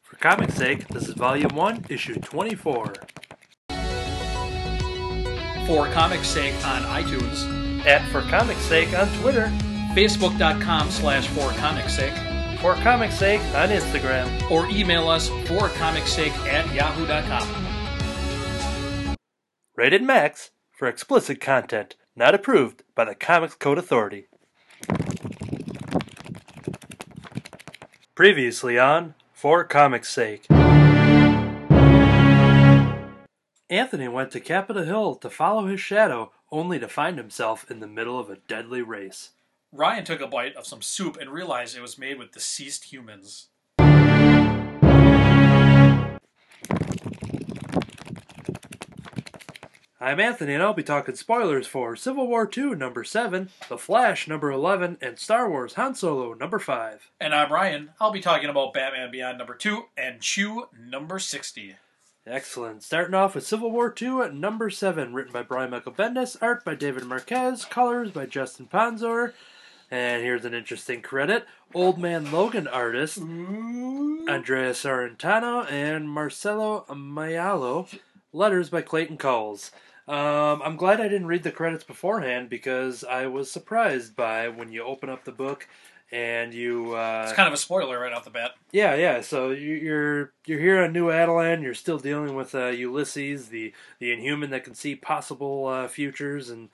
For comics sake, this is Volume 1, Issue 24. For Comics Sake on iTunes, At For Comics Sake on Twitter, Facebook.com/ForComicsSake, For Comics Sake on Instagram, or email us forcomicsake@yahoo.com. Rated Max for explicit content, not approved by the Comics Code Authority. Previously on For Comics Sake. Anthony went to Capitol Hill to follow his shadow, only to find himself in the middle of a deadly race. Ryan took a bite of some soup and realized it was made with deceased humans. I'm Anthony, and I'll be talking spoilers for Civil War II, number 7, The Flash, number 11, and Star Wars Han Solo, number 5. And I'm Ryan. I'll be talking about Batman Beyond number 2 and Chew number 60. Excellent. Starting off with Civil War II at number 7, written by Brian Michael Bendis, art by David Marquez, colors by Justin Panzor. And here's an interesting credit. Old Man Logan artist, Andrea Sorrentino, and Marcelo Maialo. Letters by Clayton Cowles. I'm glad I didn't read the credits beforehand because I was surprised by when you open up the book and you... It's kind of a spoiler right off the bat. Yeah. So you're here on New Adelan. You're still dealing with Ulysses, the Inhuman that can see possible futures, and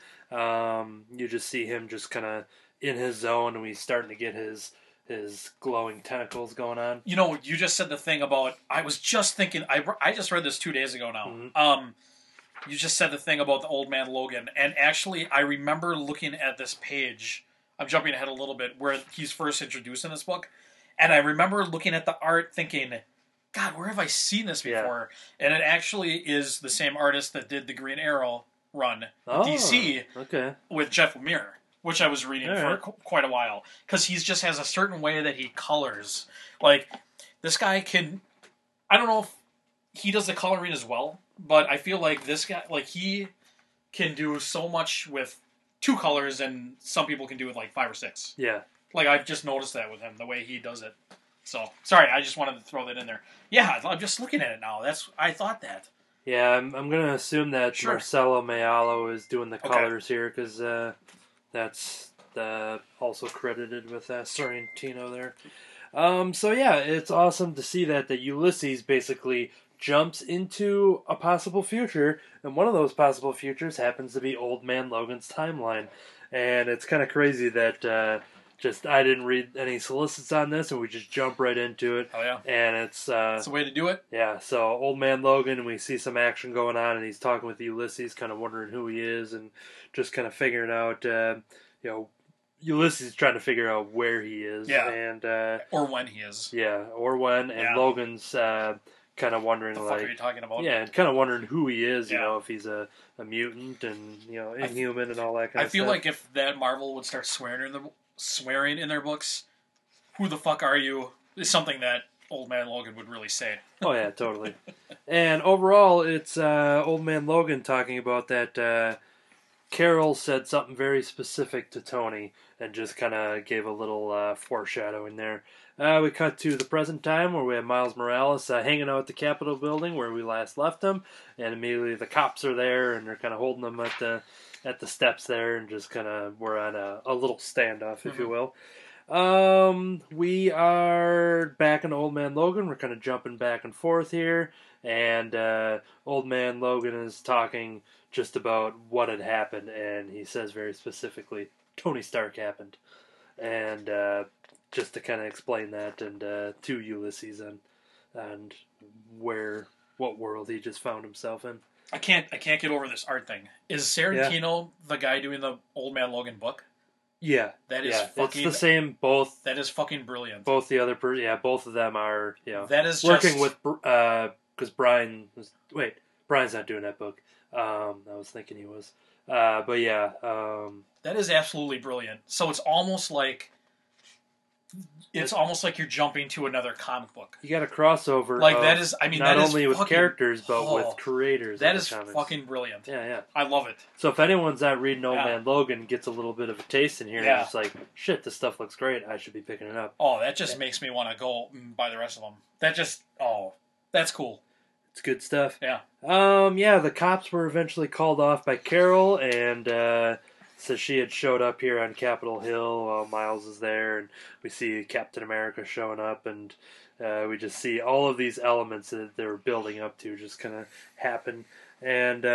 you just see him just kind of in his zone, and he's starting to get his glowing tentacles going on. You know, you just said the thing about... I was just thinking... I just read this 2 days ago now. Mm-hmm. You just said the thing about the Old Man Logan, and actually, I remember looking at this page... I'm jumping ahead a little bit, where he's first introduced in this book, and I remember looking at the art thinking, God, where have I seen this before? Yeah. And it actually is the same artist that did the Green Arrow run, DC, with Jeff Lemire, which I was reading for quite a while, because he just has a certain way that he colors. Like, this guy can... I don't know if he does the coloring as well, but I feel like this guy, like, he can do so much with 2 colors, and some people can do it like 5 or 6. Yeah. Like, I've just noticed that with him, the way he does it. So, sorry, I just wanted to throw that in there. Yeah, I'm just looking at it now. I thought that. Yeah, I'm going to assume that Marcelo Maialo is doing the colors here, because that's also credited with Sorrentino there. So yeah, it's awesome to see that Ulysses basically jumps into a possible future, and one of those possible futures happens to be Old Man Logan's timeline. And it's kind of crazy that I didn't read any solicits on this, and we just jump right into it. Oh yeah, and it's the way to do it. Yeah, so Old Man Logan, and we see some action going on, and he's talking with Ulysses, kind of wondering who he is, and just kind of figuring out, Ulysses is trying to figure out where he is, and or when he is, or when, and Logan's kind of wondering, what the fuck are you talking about? Yeah, and kind of wondering who he is, you know, if he's a mutant and inhuman and all that kind of stuff. I feel like if that Marvel would start swearing in their books, "Who the fuck are you?" is something that Old Man Logan would really say. Oh yeah, totally. And overall, it's Old Man Logan talking about that. Carol said something very specific to Tony and just kind of gave a little foreshadowing there. We cut to the present time where we have Miles Morales hanging out at the Capitol building where we last left him, and immediately the cops are there and they're kind of holding him at the steps there, and just kind of we're on a little standoff, if you will. We are back in Old Man Logan. We're kind of jumping back and forth here, and Old Man Logan is talking just about what had happened, and he says very specifically, Tony Stark happened. And just to kind of explain that, and to Ulysses and what world he just found himself in. I can't get over this art thing. Is Sorrentino the guy doing the Old Man Logan book? Yeah. That is fucking... It's the same, both... That is fucking brilliant. Both the other... both of them are, that is working with... Because Brian was... Wait, Brian's not doing that book. I was thinking he was. But yeah. That is absolutely brilliant. So it's almost like... it's almost like you're jumping to another comic book. You got a crossover. Like that is, I mean, not that only is with fucking, characters but with creators. That of is the comics. fucking brilliant. Yeah. I love it. So if anyone's not reading Old Man Logan, gets a little bit of a taste in here, and it's like, shit, this stuff looks great. I should be picking it up. Oh, that just makes me want to go and buy the rest of them. That just, that's cool. It's good stuff. Yeah. The cops were eventually called off by Carol, and so she had showed up here on Capitol Hill while Miles is there, and we see Captain America showing up, and we just see all of these elements that they were building up to just kind of happen, and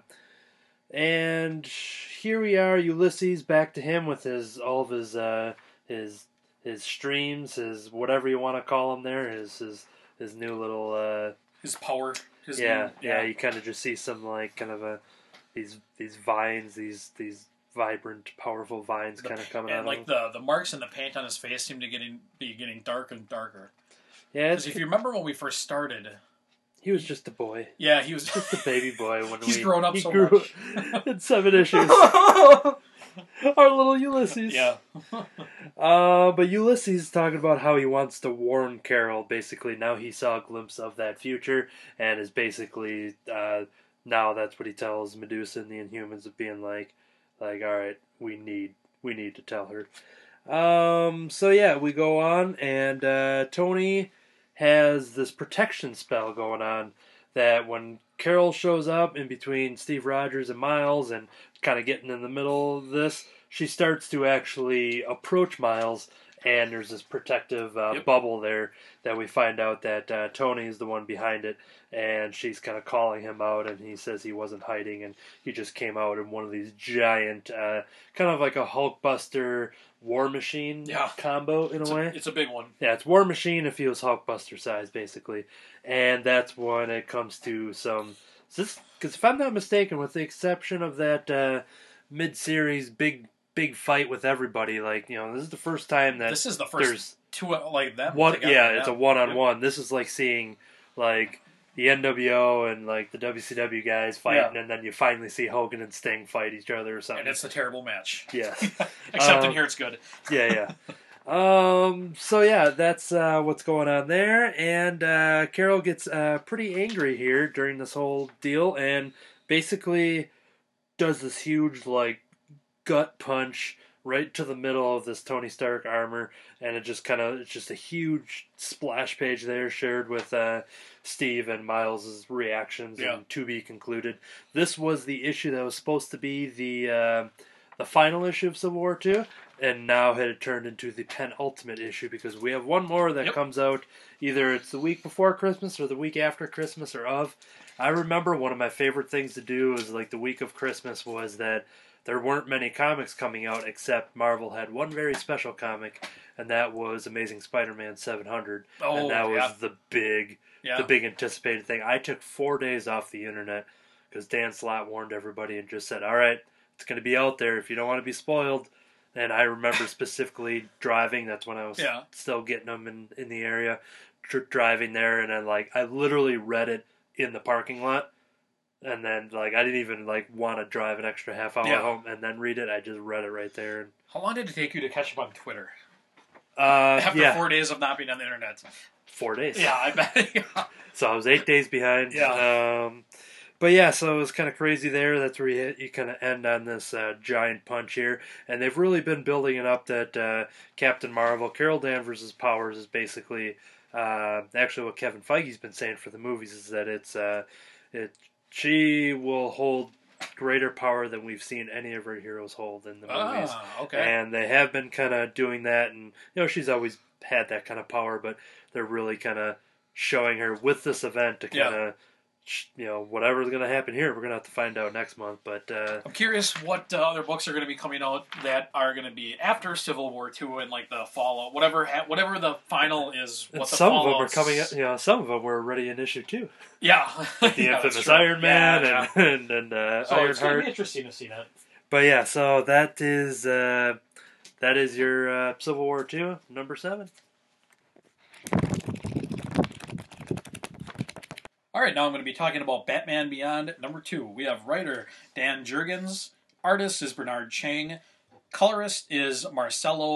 here we are, Ulysses, back to him with all of his streams, his whatever you want to call them there, his new little his power. You kind of just see some like kind of these vines, these vibrant, powerful vines kind of coming out. And like the marks and the paint on his face seem to be getting darker and darker. Yeah, because if you remember when we first started, he was just a boy. Yeah, he was just a baby boy when he's grown up so much in 7 issues. Our little Ulysses. Yeah. But Ulysses is talking about how he wants to warn Carol. Basically, now he saw a glimpse of that future, and is basically now that's what he tells Medusa and the Inhumans of being like, all right, we need to tell her. We go on, and Tony has this protection spell going on that when Carol shows up in between Steve Rogers and Miles and kind of getting in the middle of this, she starts to actually approach Miles, and there's this protective bubble there that we find out that Tony is the one behind it, and she's kind of calling him out, and he says he wasn't hiding, and he just came out in one of these giant, kind of like a Hulkbuster War Machine combo in a way. It's a big one. Yeah, it's War Machine if he was Hulkbuster size, basically. And that's when it comes to some... Because if I'm not mistaken, with the exception of that mid-series big fight with everybody, like, this is the first time that... This is the first two, like, that one together. Yeah, it's a one-on-one. Yep. This is like seeing, like... the NWO and like the WCW guys fighting, and then you finally see Hogan and Sting fight each other or something. And it's a terrible match. Yeah. Except in here it's good. Yeah. That's what's going on there. And Carol gets pretty angry here during this whole deal and basically does this huge like gut punch right to the middle of this Tony Stark armor, and it's just a huge splash page there shared with Steve and Miles' reactions and to be concluded. This was the issue that was supposed to be the final issue of Civil War II, and now had turned into the penultimate issue because we have one more that comes out either it's the week before Christmas or the week after Christmas or of. I remember one of my favorite things to do was like the week of Christmas was that there weren't many comics coming out except Marvel had one very special comic, and that was Amazing Spider-Man 700. And that was the big anticipated thing. I took 4 days off the internet because Dan Slott warned everybody and just said, all right, it's going to be out there if you don't want to be spoiled. And I remember specifically driving. That's when I was still getting them in the area, driving there. And I literally read it in the parking lot. And then, I didn't even, want to drive an extra half hour home and then read it. I just read it right there. How long did it take you to catch up on Twitter? After 4 days of not being on the internet. 4 days. Yeah, I bet. So I was 8 days behind. Yeah. So it was kind of crazy there. That's where you kind of end on this giant punch here. And they've really been building it up that Captain Marvel, Carol Danvers' powers is basically, actually what Kevin Feige's been saying for the movies is that she will hold greater power than we've seen any of her heroes hold in the movies. Okay. And they have been kind of doing that, and she's always had that kind of power, but they're really kind of showing her with this event to kind of, whatever's going to happen here, we're going to have to find out next month. But I'm curious what other books are going to be coming out that are going to be after Civil War II and the fallout, whatever the final is. What the some of them are coming up. Some of them were already in issue 2. Yeah, like the infamous Iron Man and Ironheart. It's going to be interesting to see that. But so that is your Civil War II number 7. All right, now I'm going to be talking about Batman Beyond number 2. We have writer Dan Jurgens, artist is Bernard Chang, colorist is Marcelo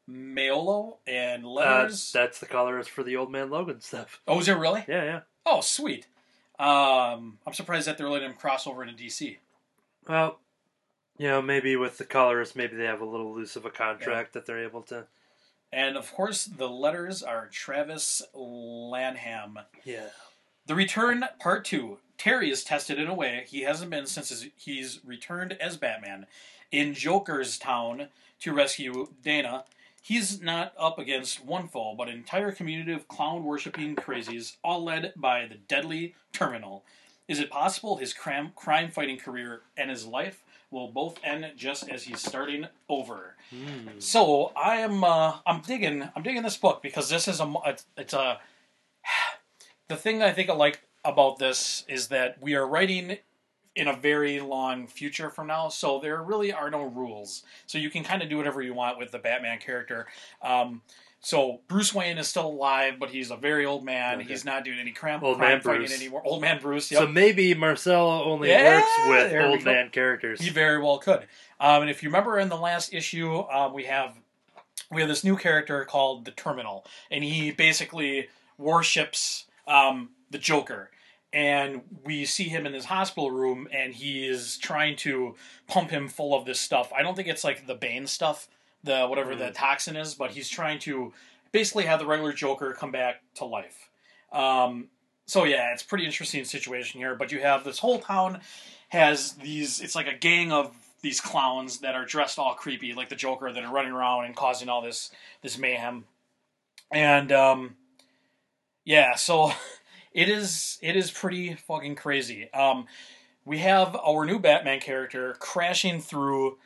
Maiolo and letters. That's the colorist for the Old Man Logan stuff. Oh, is it really? Yeah, yeah. Oh, sweet. I'm surprised that they're letting him cross over into DC. Well, maybe with the colorist, maybe they have a little loose of a contract that they're able to. And of course, the letters are Travis Lanham. Yeah. The Return Part 2. Terry is tested in a way he hasn't been since he's returned as Batman in Joker's town to rescue Dana. He's not up against one foe, but an entire community of clown-worshipping crazies, all led by the deadly Terminal. Is it possible his crime-fighting career and his life will both end just as he's starting over? So I'm digging this book because this is the thing that I think I like about this is that we are writing in a very long future from now, so there really are no rules. So you can kind of do whatever you want with the Batman character. So Bruce Wayne is still alive, but he's a very old man. Okay. He's not doing any crime fighting anymore. Old Man Bruce. Yep. So maybe Marcelo only works with old man characters. He very well could. And if you remember in the last issue, we have this new character called the Terminal, and he basically worships the Joker. And we see him in his hospital room, and he is trying to pump him full of this stuff. I don't think it's like the Bane stuff, whatever the toxin is, but he's trying to basically have the regular Joker come back to life. So yeah, it's a pretty interesting situation here. But you have this whole town has these, it's like a gang of these clowns that are dressed all creepy, like the Joker, that are running around and causing all this mayhem. And yeah, so... It is pretty fucking crazy. We have our new Batman character crashing through,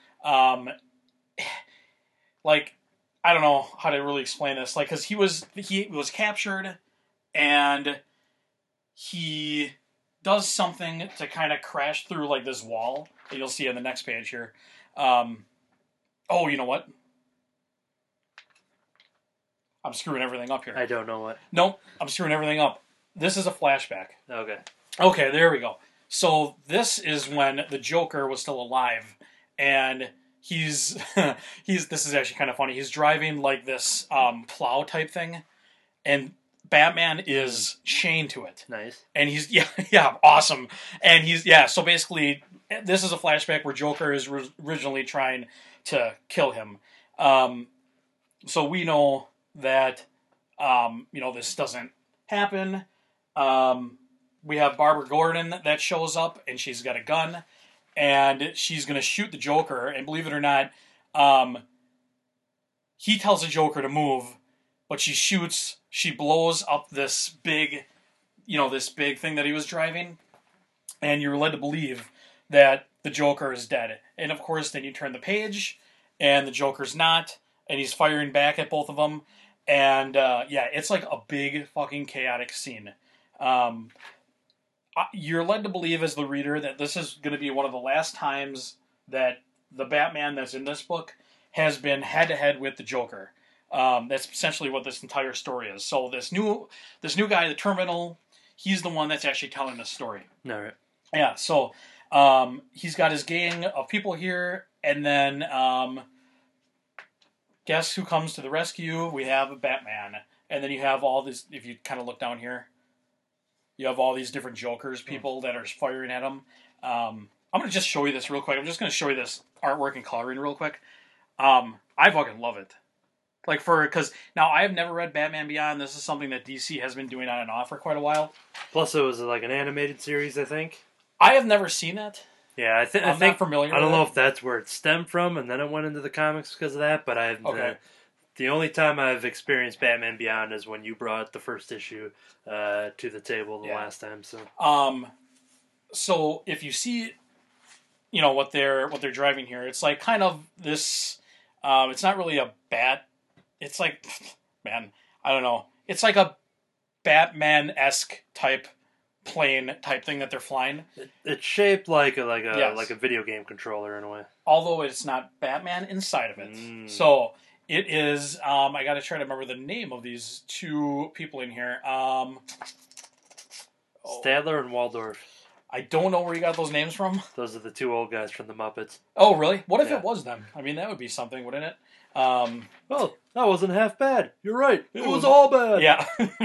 like, I don't know how to really explain this. Like, because he was captured, and he does something to kind of crash through, like, this wall that you'll see on the next page here. Oh, you know what? I'm screwing everything up here. I don't know what. Nope, I'm screwing everything up. This is a flashback. Okay, there we go. So this is when the Joker was still alive, and he's this is actually kind of funny. He's driving like this plow type thing, and Batman is chained to it. Nice. And he's awesome. And so basically this is a flashback where Joker is originally trying to kill him. So we know that this doesn't happen. We have Barbara Gordon that shows up, and she's got a gun, and she's going to shoot the Joker, and believe it or not, he tells the Joker to move, but she blows up this big thing that he was driving, and you're led to believe that the Joker is dead. And of course, then you turn the page, and the Joker's not, and he's firing back at both of them, and it's like a big fucking chaotic scene. You're led to believe as the reader that this is going to be one of the last times that the Batman that's in this book has been head-to-head with the Joker. That's essentially what this entire story is. So this new guy, the Terminal, he's the one that's actually telling this story. All right. Yeah, so he's got his gang of people here, and then guess who comes to the rescue? We have a Batman. And then you have all this, if you kind of look down here, you have all these different Jokers, people that are firing at him. I'm going to just show you this real quick. I'm just going to show you this artwork and coloring real quick. I fucking love it. Because now I have never read Batman Beyond. This is something that DC has been doing on and off for quite a while. Plus it was like an animated series, I think. I have never seen it. Yeah, I think not familiar with it. I don't know if that's where it stemmed from, and then it went into the comics because of that, but I've... Okay. The only time I've experienced Batman Beyond is when you brought the first issue to the table the last time. So if you see, what they're driving here, it's like kind of this. It's not really a bat. It's like, man, I don't know. It's like a Batman-esque type plane type thing that they're flying. It's shaped like a video game controller in a way. Although it's not Batman inside of it. So. It is, I gotta try to remember the name of these two people in here. Stadler and Waldorf. I don't know where you got those names from. Those are the two old guys from the Muppets. Oh, really? What if Yeah. it was them? I mean, that would be something, wouldn't it? Well, that wasn't half bad. You're right. It was all bad. Yeah.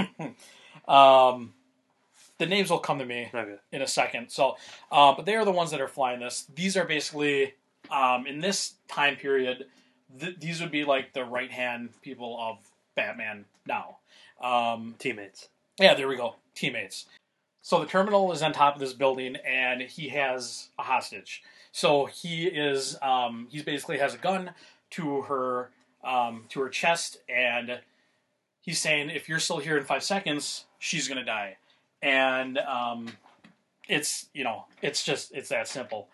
The names will come to me in a second. So, but they are the ones that are flying this. These are basically, in this time period, these would be like the right-hand people of Batman now. Teammates. Yeah, there we go. Teammates. So the Terminal is on top of this building, and he has a hostage. So he basically has a gun to her chest, and he's saying, if you're still here in 5 seconds, she's gonna die. And it's that simple.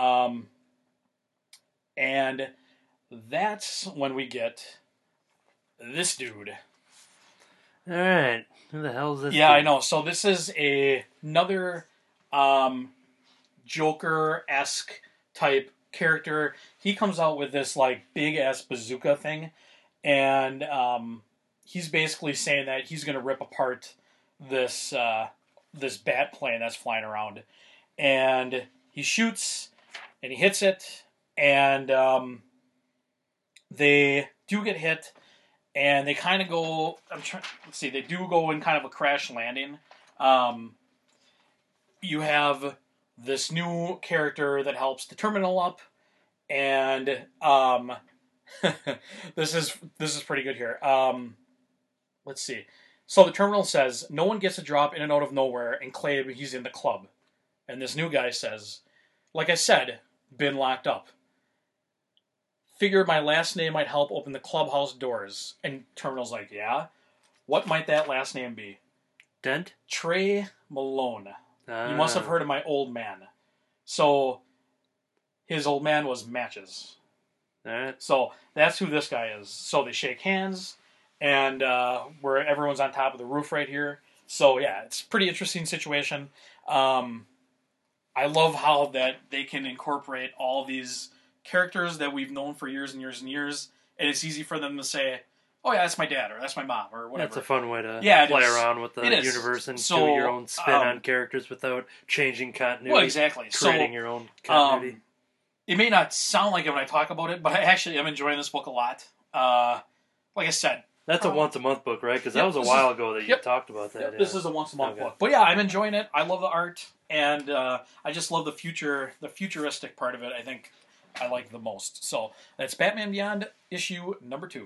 And that's when we get this dude. All right, who the hell is this? Yeah, dude? I know. So this is another Joker-esque type character. He comes out with this like big ass bazooka thing, and he's basically saying that he's going to rip apart this this bat plane that's flying around, and he shoots and he hits it, and they do get hit. And they kind of go. They do go in kind of a crash landing. You have this new character that helps the Terminal up, and this is pretty good here. Let's see. So the Terminal says no one gets a drop in and out of nowhere, and Clay, he's in the club, and this new guy says, like I said, been locked up. Figured my last name might help open the clubhouse doors. And Terminal's like, yeah? What might that last name be? Dent? Trey Malone. You must have heard of my old man. So, his old man was Matches. Alright. So, that's who this guy is. So, they shake hands, and where everyone's on top of the roof right here. So, yeah, it's a pretty interesting situation. I love how that they can incorporate all these characters that we've known for years and years and years, and it's easy for them to say, oh yeah, that's my dad, or that's my mom, or whatever. That's a fun way to play around with the universe and do your own spin on characters without changing continuity. Well, exactly. Creating your own continuity. It may not sound like it when I talk about it, but I actually am enjoying this book a lot. Like I said, that's a once-a-month book, right? Because that was a while ago that you talked about that. Yep, this is a once-a-month book. But yeah, I'm enjoying it. I love the art, and I just love the futuristic part of it. I think I like the most. So that's Batman Beyond issue number 2.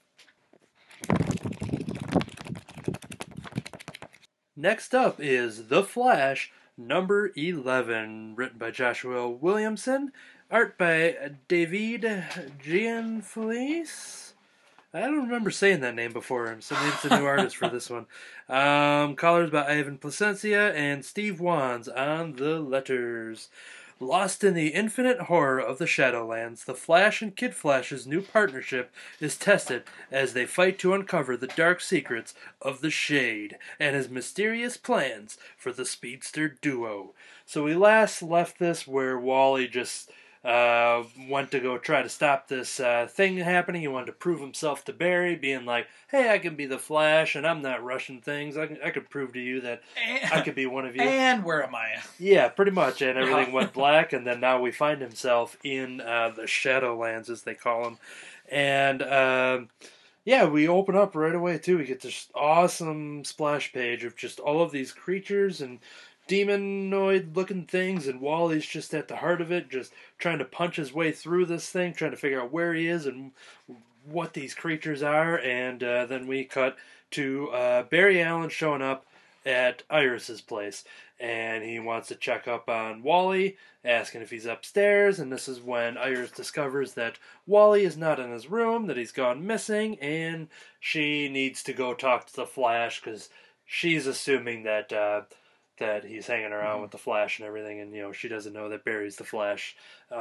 Next up is The Flash number 11, written by Joshua Williamson, art by David Gianfelice. I don't remember saying that name before. So maybe it's a new artist for this one. Colors by Ivan Placencia and Steve Wands on the letters. Lost in the infinite horror of the Shadowlands, the Flash and Kid Flash's new partnership is tested as they fight to uncover the dark secrets of the Shade and his mysterious plans for the speedster duo. So we last left this where Wally just went to go try to stop this thing happening. He wanted to prove himself to Barry, being like, hey, I can be the Flash, and I'm not rushing things. I could prove to you that I could be one of you. And where am I? Yeah, pretty much. And everything went black, and then now we find himself in the Shadowlands, as they call them. And, yeah, we open up right away, too. We get this awesome splash page of just all of these creatures and demonoid-looking things, and Wally's just at the heart of it, just trying to punch his way through this thing, trying to figure out where he is and what these creatures are, and then we cut to Barry Allen showing up at Iris's place, and he wants to check up on Wally, asking if he's upstairs, and this is when Iris discovers that Wally is not in his room, that he's gone missing, and she needs to go talk to the Flash, because she's assuming that he's hanging around with the Flash and everything, and she doesn't know that Barry's the Flash.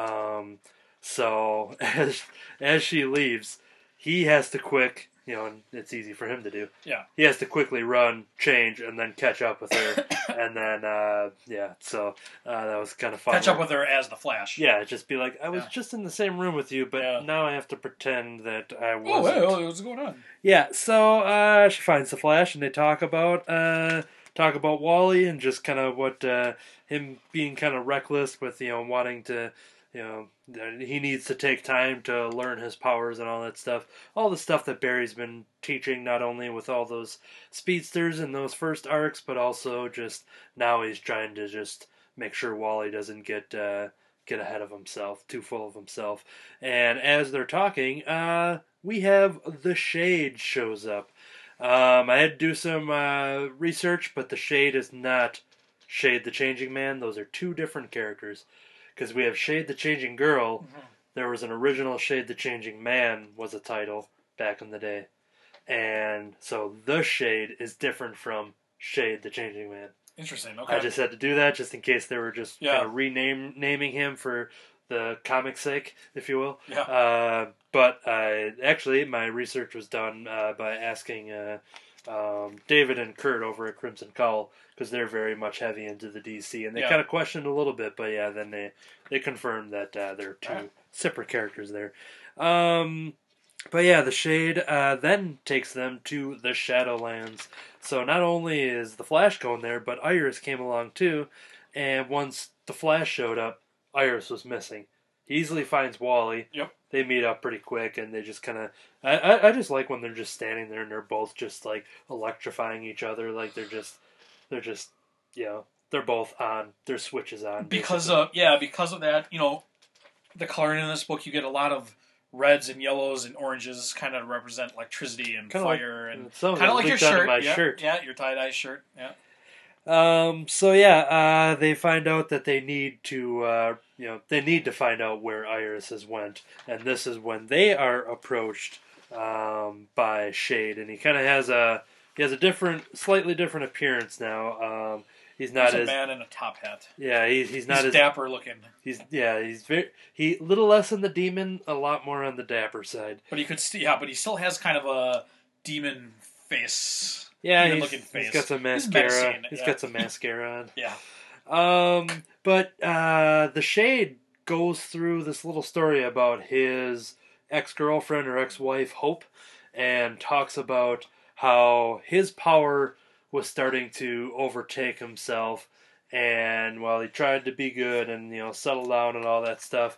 So as she leaves, he has to quick, and it's easy for him to do. Yeah, he has to quickly run, change, and then catch up with her, and then so that was kind of fun. Catch up with her as the Flash. Yeah, just be like, I was just in the same room with you, but now I have to pretend that I wasn't. Oh, hey, what's going on? Yeah, so she finds the Flash, and they talk about talk about Wally and just kind of what him being kind of reckless with wanting to. He needs to take time to learn his powers and all that stuff. All the stuff that Barry's been teaching, not only with all those speedsters in those first arcs, but also just now he's trying to just make sure Wally doesn't get ahead of himself, too full of himself. And as they're talking, we have the Shade shows up. I had to do some research, but the Shade is not Shade the Changing Man. Those are two different characters. Because we have Shade the Changing Girl. Mm-hmm. There was an original Shade the Changing Man was a title back in the day. And so the Shade is different from Shade the Changing Man. Interesting, okay. I just had to do that just in case they were just kind of naming him for the comic's sake, if you will. Yeah. But actually, my research was done by asking David and Kurt over at Crimson Cowl, because they're very much heavy into the DC, and they kind of questioned a little bit, but yeah, then they confirmed that there are two separate characters there. But yeah, the Shade then takes them to the Shadowlands. So not only is the Flash going there, but Iris came along too, and once the Flash showed up, Iris was missing. He easily finds Wally. Yep. They meet up pretty quick, and they just kind of... I just like when they're just standing there and they're both just, like, electrifying each other. Like, they're just, they're both on. Their switch is on. Because of that, the coloring in this book, you get a lot of reds and yellows and oranges, kind of represent electricity and kinda fire, and kind of like your shirt. My shirt. Yeah, your tie-dye shirt, yeah. They find out that they need to, find out where Iris has went, and this is when they are approached by Shade, and he kind of has a slightly different appearance now. He's a man in a top hat. Yeah, he's not as dapper looking. He's little less on the demon, a lot more on the dapper side. But he still has kind of a demon face. Yeah, he's got some mascara. He's got some mascara on. Yeah. But the Shade goes through this little story about his ex-girlfriend or ex-wife, Hope, and talks about how his power was starting to overtake himself, and while he tried to be good and settle down and all that stuff,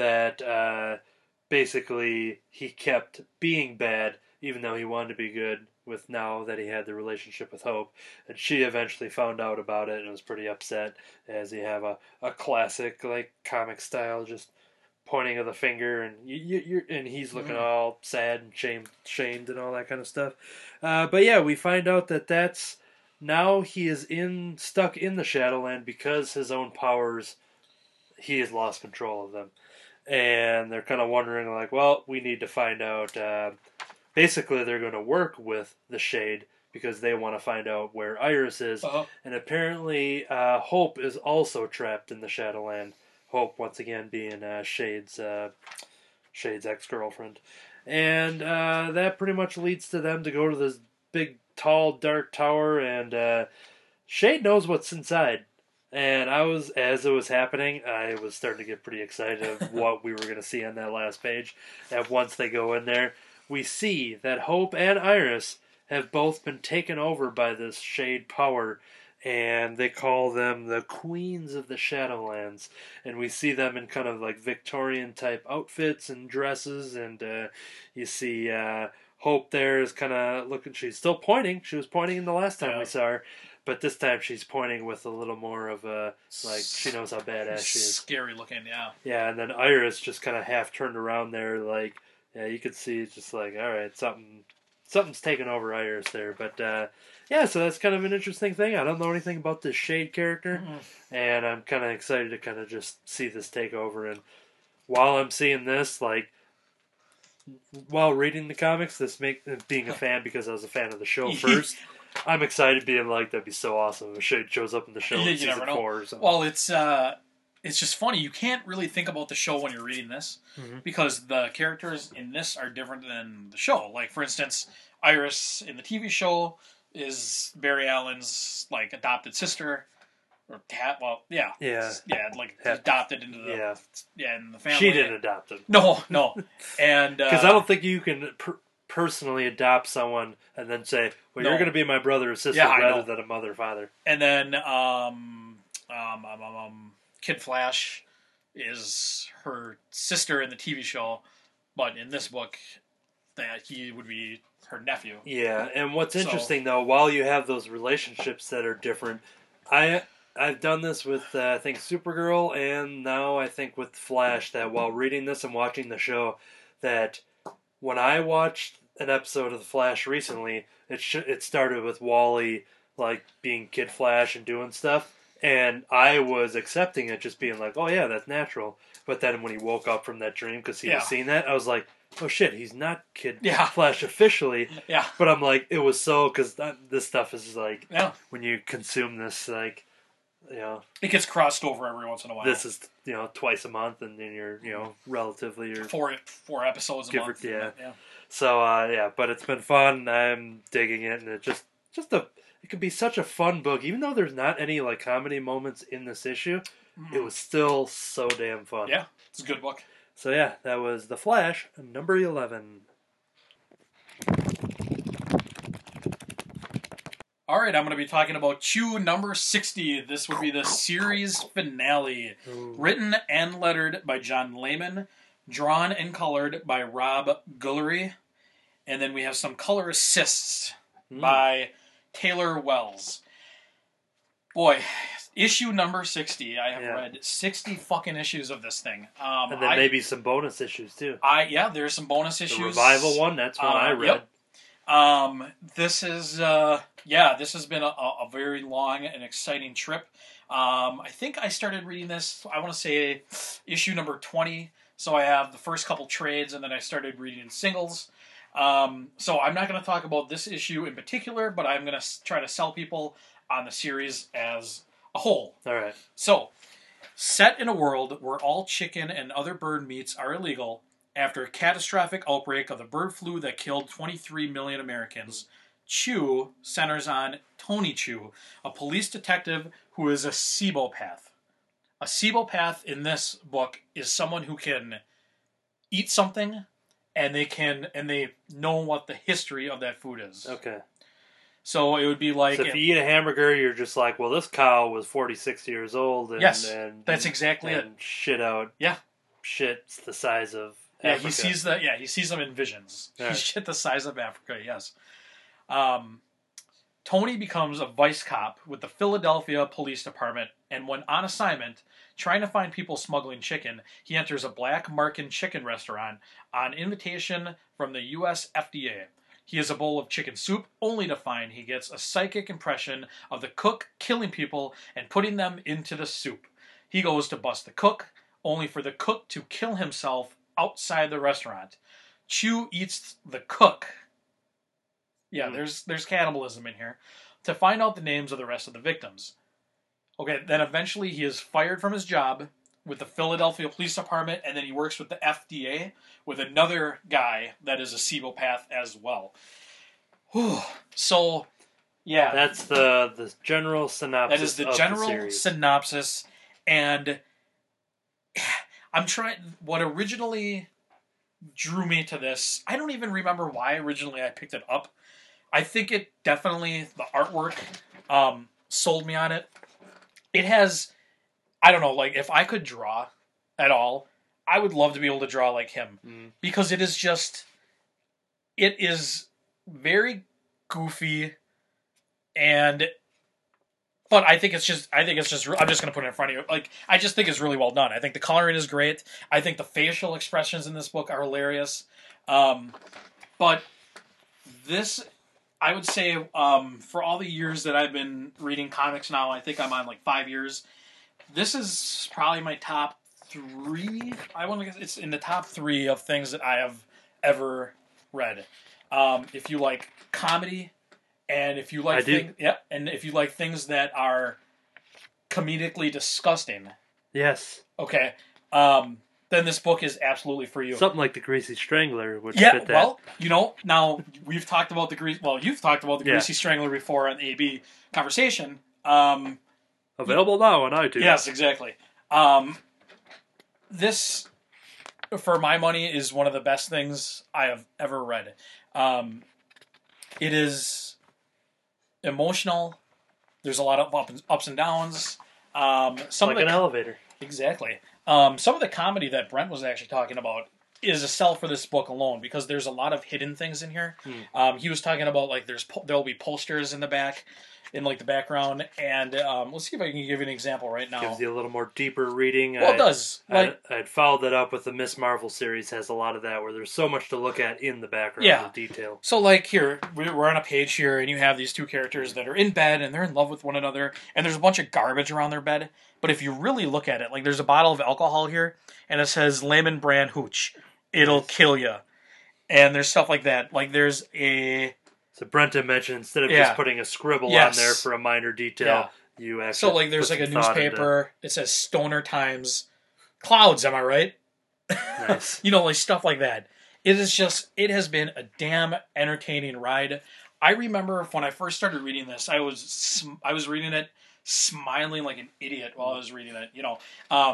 that basically he kept being bad even though he wanted to be good, with now that he had the relationship with Hope. And she eventually found out about it and was pretty upset, as you have a classic like comic style just pointing of the finger, and and he's looking all sad and shamed and all that kind of stuff. But yeah, we find out that's now he is stuck in the Shadowland because his own powers, he has lost control of them. And they're kind of wondering, like, well, we need to find out. Basically, they're going to work with the Shade because they want to find out where Iris is. Uh-huh. And apparently, Hope is also trapped in the Shadowland. Hope, once again, being Shade's ex-girlfriend. And that pretty much leads to them to go to this big, tall, dark tower, and Shade knows what's inside. And as it was happening, I was starting to get pretty excited of what we were going to see on that last page. And once they go in there, we see that Hope and Iris have both been taken over by this Shade power, and they call them the Queens of the Shadowlands. And we see them in kind of like Victorian type outfits and dresses, and you see Hope there is kind of looking, she's still pointing. She was pointing in the last time we saw her, but this time she's pointing with a little more of a, like, she knows how badass she is. Scary looking, yeah. Yeah, and then Iris just kind of half turned around there, like, yeah, you could see it's just like, all right, something's taken over Iris there. But, yeah, so that's kind of an interesting thing. I don't know anything about this Shade character, and I'm kind of excited to kind of just see this take over. And while I'm seeing this, like, while reading the comics, being a fan because I was a fan of the show first, I'm excited being like, that'd be so awesome if Shade shows up in the show in season 4 or something. Well, it's just funny. You can't really think about the show when you're reading this, because the characters in this are different than the show. Like, for instance, Iris in the TV show is Barry Allen's, like, adopted sister. Or adopted into the in the family. She didn't adopt him. No, and because I don't think you can personally adopt someone and then say, well, No. you're going to be my brother or sister Yeah, I rather know. than a mother or father. And then Kid Flash is her sister in the TV show, but in this book, that he would be her nephew. Yeah, and what's So- interesting though, while you have those relationships that are different, I've done this with I think Supergirl, and now I think with Flash. That while reading this and watching the show, that when I watched an episode of the Flash recently, it started with Wally like being Kid Flash and doing stuff, and I was accepting it, just being like, oh yeah, that's natural. But then when he woke up from that dream because he Yeah. was seeing that, I was like, oh shit, he's not Kid Yeah. Flash officially. Yeah. But I'm like, it was so, because this stuff is like, Yeah. when you consume this, like, you know, It gets crossed over every once in a while. this is, you know, twice a month, and then you're, you know, relatively, you're, four episodes a Give or- month. yeah. Yeah. so, yeah, but it's been fun. I'm digging it, and it it could be such a fun book, even though there's not any, like, comedy moments in this issue, it was still so damn fun. Yeah. It's a good book. So, yeah, that was The Flash, number 11. All right, I'm going to be talking about Chew number 60. This would be the series finale. Ooh. Written and lettered by John Layman. Drawn and colored by Rob Guillory. And then we have some color assists by Taylor Wells. Boy, issue number 60. I have Yeah. read 60 fucking issues of this thing. And then maybe some bonus issues, too. There's some bonus issues. The revival one, that's one I read. Yep. This is, this has been a very long and exciting trip. I think I started reading this, I want to say, issue number 20. So I have the first couple trades, and then I started reading singles. So I'm not going to talk about this issue in particular, but I'm going to try to sell people on the series as a whole. All right. So, set in a world where all chicken and other bird meats are illegal, after a catastrophic outbreak of the bird flu that killed 23 million Americans, Chew centers on Tony Chew, a police detective who is a SIBOpath. A SIBOpath in this book is someone who can eat something and they know what the history of that food is. Okay. So it would be like... So if you eat a hamburger, you're just like, well, this cow was 46 years old. And, Yes, and, that's exactly and shit out. Yeah. Shit's the size of Yeah, Africa. he sees them in visions. Right. He's shit the size of Africa, yes. Tony becomes a vice cop with the Philadelphia Police Department, and when on assignment, trying to find people smuggling chicken, he enters a black market chicken restaurant on invitation from the U.S. FDA. He has a bowl of chicken soup, only to find he gets a psychic impression of the cook killing people and putting them into the soup. He goes to bust the cook, only for the cook to kill himself outside the restaurant. Chew eats the cook. Yeah, there's cannibalism in here. To find out the names of the rest of the victims. Okay, then eventually he is fired from his job with the Philadelphia Police Department, and then he works with the FDA with another guy that is a SIBOpath as well. Whew. So, yeah. That's the general synopsis. That is the of general the series. synopsis, and I'm trying. What originally drew me to this, I don't even remember why originally I picked it up. I think it definitely, the artwork sold me on it. It has, I don't know, like if I could draw at all, I would love to be able to draw like him, because it is very goofy, but I think it's just, I'm just going to put it in front of you. Like, I just think it's really well done. I think the coloring is great. I think the facial expressions in this book are hilarious. But this, I would say, for all the years that I've been reading comics now, I think I'm on like 5 years. This is probably my top 3. I want to guess it's in the top 3 of things that I have ever read. If you like comedy, and if you like and if you like things that are comedically disgusting, Yes. okay, then this book is absolutely for you. Something like the Greasy Strangler would fit that. Well, now we've talked about you've talked about the Yeah. Greasy Strangler before on the AB conversation. Available now on iTunes. Yes, exactly. This, for my money, is one of the best things I have ever read. It is emotional. There's a lot of ups and downs. Some like of an elevator. Exactly. Some of the comedy that Brent was actually talking about is a sell for this book alone because there's a lot of hidden things in here. He was talking about like there'll be posters in the back, in like the background, and let's see if I can give you an example right now. Gives you a little more deeper reading. Well, it does. I'd followed that up with the Miss Marvel series. Has a lot of that where there's so much to look at in the background of detail. So like here, we're on a page here, and you have these two characters that are in bed, and they're in love with one another, and there's a bunch of garbage around their bed. But if you really look at it, like there's a bottle of alcohol here, and it says Lemon Brand Hooch. It'll kill you. And there's stuff like that. Like there's a... So Brenton mentioned instead of just putting a scribble on there for a minor detail, you actually... So like there's like a newspaper. It says Stoner Times. Clouds, am I right? Nice. You know, like stuff like that. It has been a damn entertaining ride. I remember when I first started reading this, I was reading it smiling like an idiot while I was reading it, you know.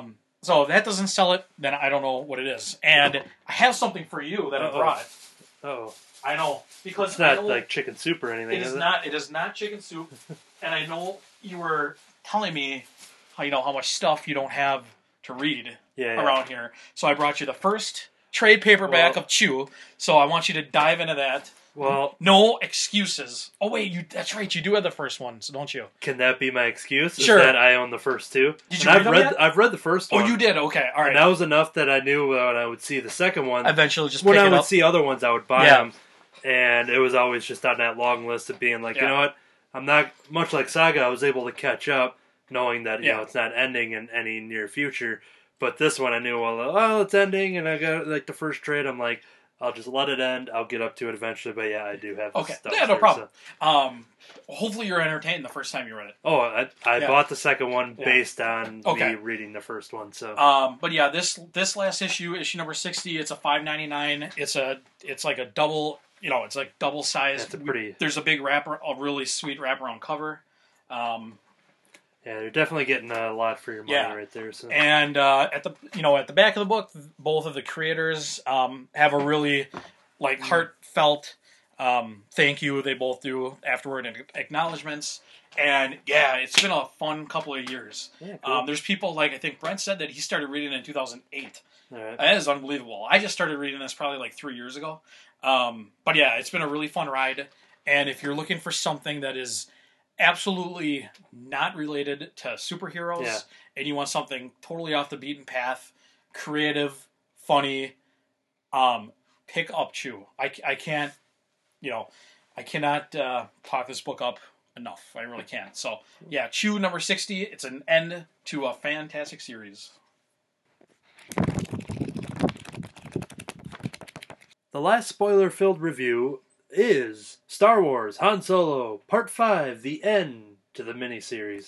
So if that doesn't sell it, then I don't know what it is. And I have something for you that I brought. Oh, I know because it's not like chicken soup or anything. It is not. It is not chicken soup. And I know you were telling me how much stuff you don't have to read around here. So I brought you the first trade paperback of Chew. So I want you to dive into that. Well, no excuses. Oh wait, that's right. You do have the first ones, don't you? Can that be my excuse? Sure. Is that I own the first two? Did you read them yet? I've read the first one. Oh, you did. Okay, all right. And that was enough that I knew when I would see the second one. Eventually, just when pick I it would up. see other ones, I would buy them, and it was always just on that long list of being like, you know what? I'm not much like Saga. I was able to catch up, knowing that you know it's not ending in any near future. But this one, I knew it's ending, and I got like the first trade. I'm like, I'll just let it end. I'll get up to it eventually. But yeah, I do have this stuff. Yeah, no problem. So. Hopefully you're entertained the first time you read it. Oh, I bought the second one based on me reading the first one. So, but yeah, this last issue number 60, it's a $5.99. It's like a double, it's like double sized. There's a big a really sweet wraparound cover. Yeah, you're definitely getting a lot for your money right there. So. And at the back of the book, both of the creators have a really heartfelt thank you. They both do afterward and acknowledgments. And it's been a fun couple of years. Yeah, cool. There's people I think Brent said that he started reading it in 2008. All right. That is unbelievable. I just started reading this probably 3 years ago. But yeah, it's been a really fun ride. And if you're looking for something that is absolutely not related to superheroes and you want something totally off the beaten path, creative, funny, pick up Chew. I can't, I cannot talk this book up enough. I really can't. So yeah, Chew number 60. It's an end to a fantastic series. The last spoiler-filled review is Star Wars Han Solo Part 5, The End to the miniseries.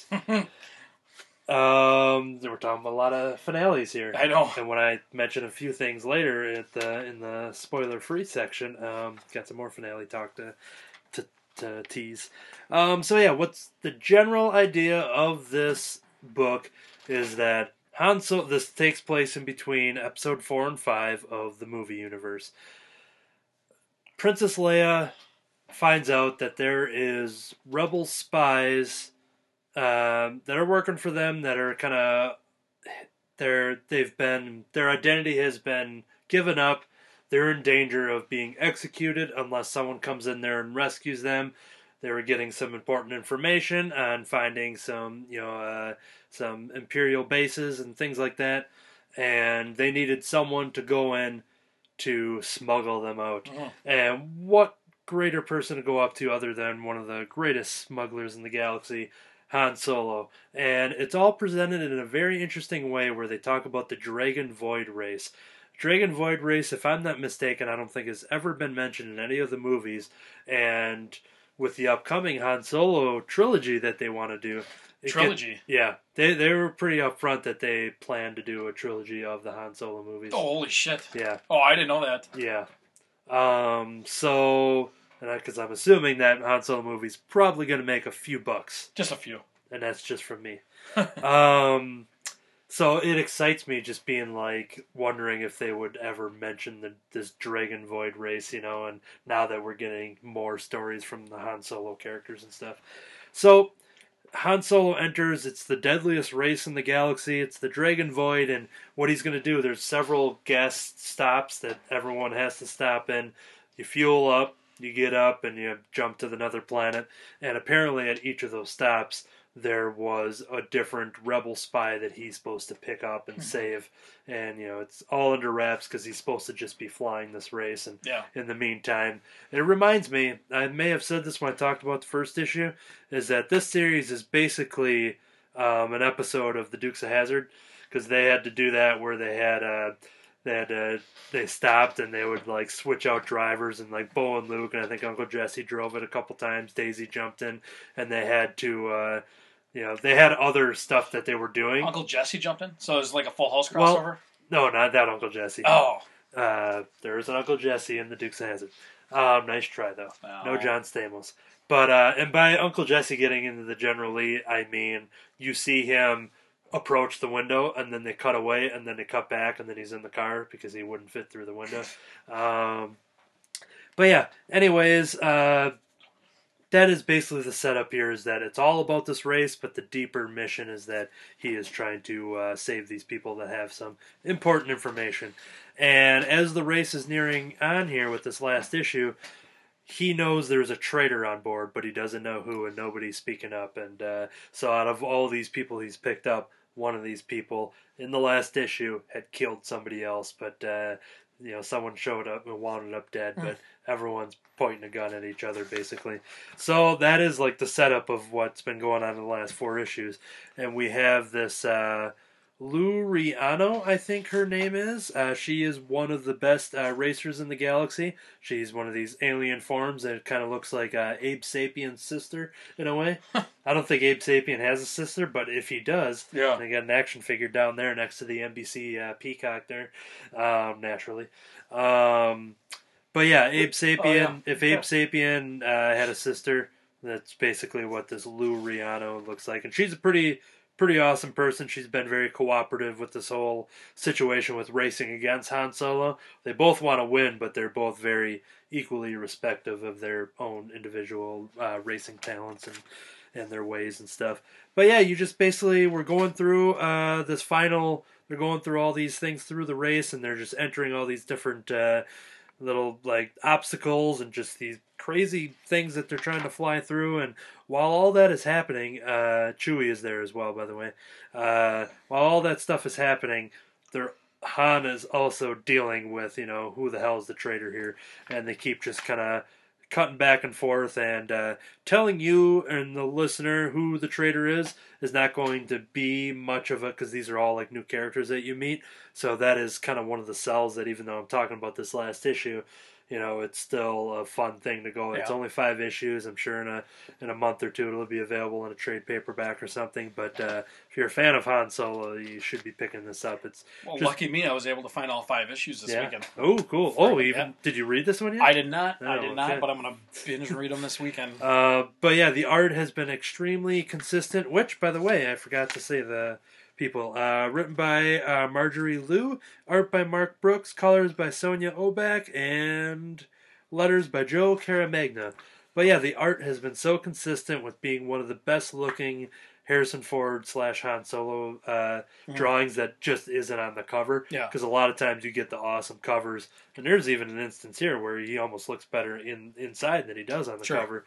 We're talking about a lot of finales here. I know. And when I mention a few things later in the spoiler-free section, got some more finale talk to tease. What's the general idea of this book is that Han Solo, this takes place in between episode 4 and 5 of the movie universe. Princess Leia finds out that there is rebel spies that are working for them that are kind of their identity has been given up. They're in danger of being executed unless someone comes in there and rescues them. They were getting some important information on finding some Imperial bases and things like that, and they needed someone to go in to smuggle them out. Mm-hmm. And what greater person to go up to other than one of the greatest smugglers in the galaxy, Han Solo. And it's all presented in a very interesting way where they talk about the Dragon Void race. Dragon Void race, if I'm not mistaken, I don't think has ever been mentioned in any of the movies. And with the upcoming Han Solo trilogy that they want to do, they were pretty upfront that they plan to do a trilogy of the Han Solo movies. Oh, holy shit! Yeah. Oh, I didn't know that. Yeah. Because I'm assuming that Han Solo movie's probably going to make a few bucks. Just a few. And that's just from me. So it excites me just being like wondering if they would ever mention this Dragon Void race, and now that we're getting more stories from the Han Solo characters and stuff. So Han Solo enters. It's the deadliest race in the galaxy. It's the Dragon Void, and what he's going to do, there's several guest stops that everyone has to stop in. You fuel up, you get up, and you jump to another planet. And apparently at each of those stops, there was a different rebel spy that he's supposed to pick up and save. And, it's all under wraps because he's supposed to just be flying this race. And in the meantime, it reminds me, I may have said this when I talked about the first issue, is that this series is basically an episode of the Dukes of Hazzard, because they had to do that where they stopped and they would like switch out drivers, and like Bo and Luke, and I think Uncle Jesse drove it a couple times. Daisy jumped in, and they had to. They had other stuff that they were doing. Uncle Jesse jumped in, so it was like a Full House crossover. No, not that Uncle Jesse. Oh, there is an Uncle Jesse in the Dukes of Hazzard. Nice try though. Oh. No John Stamos. But and by Uncle Jesse getting into the General Lee, I mean you see him approach the window, and then they cut away, and then they cut back, and then he's in the car because he wouldn't fit through the window. But yeah, anyways, that is basically the setup here, is that it's all about this race, but the deeper mission is that he is trying to save these people that have some important information. And as the race is nearing on here with this last issue, he knows there's a traitor on board, but he doesn't know who, and nobody's speaking up. And so out of all these people he's picked up, one of these people in the last issue had killed somebody else, but someone showed up and wound up dead, but everyone's pointing a gun at each other, basically. So that is like the setup of what's been going on in the last 4 issues. And we have this Lou Riano, I think her name is. She is one of the best racers in the galaxy. She's one of these alien forms that kind of looks like Abe Sapien's sister, in a way. I don't think Abe Sapien has a sister, but if he does, they got an action figure down there next to the NBC Peacock there, naturally. But yeah, Abe Sapien, if Abe Sapien had a sister, that's basically what this Lou Riano looks like. And she's a pretty awesome person. She's been very cooperative with this whole situation with racing against Han Solo. They both want to win, but they're both very equally respective of their own individual racing talents and their ways and stuff. But yeah, you just basically, we're going through this final, they're going through all these things through the race, and they're just entering all these different little like obstacles and just these crazy things that they're trying to fly through. And while all that is happening, Chewie is there as well, by the way. While all that stuff is happening, Han is also dealing with, who the hell is the traitor here, and they keep just kind of cutting back and forth, and telling you and the listener who the traitor is not going to be much of it, because these are all like new characters that you meet. So that is kind of one of the sells that, even though I'm talking about this last issue, it's still a fun thing to go. It's only 5 issues. I'm sure in a month or two it'll be available in a trade paperback or something. But if you're a fan of Han Solo, you should be picking this up. Lucky me, I was able to find all 5 issues this weekend. Oh, cool. Did you read this one yet? I did not. But I'm going to binge read them this weekend. But yeah, the art has been extremely consistent, which, by the way, I forgot to say the people. Written by Marjorie Liu, art by Mark Brooks, colors by Sonia Oback, and letters by Joe Caramagna. But yeah, the art has been so consistent with being one of the best looking Harrison Ford / Han Solo drawings that just isn't on the cover. Yeah. Because a lot of times you get the awesome covers, and there's even an instance here where he almost looks better inside than he does on the cover.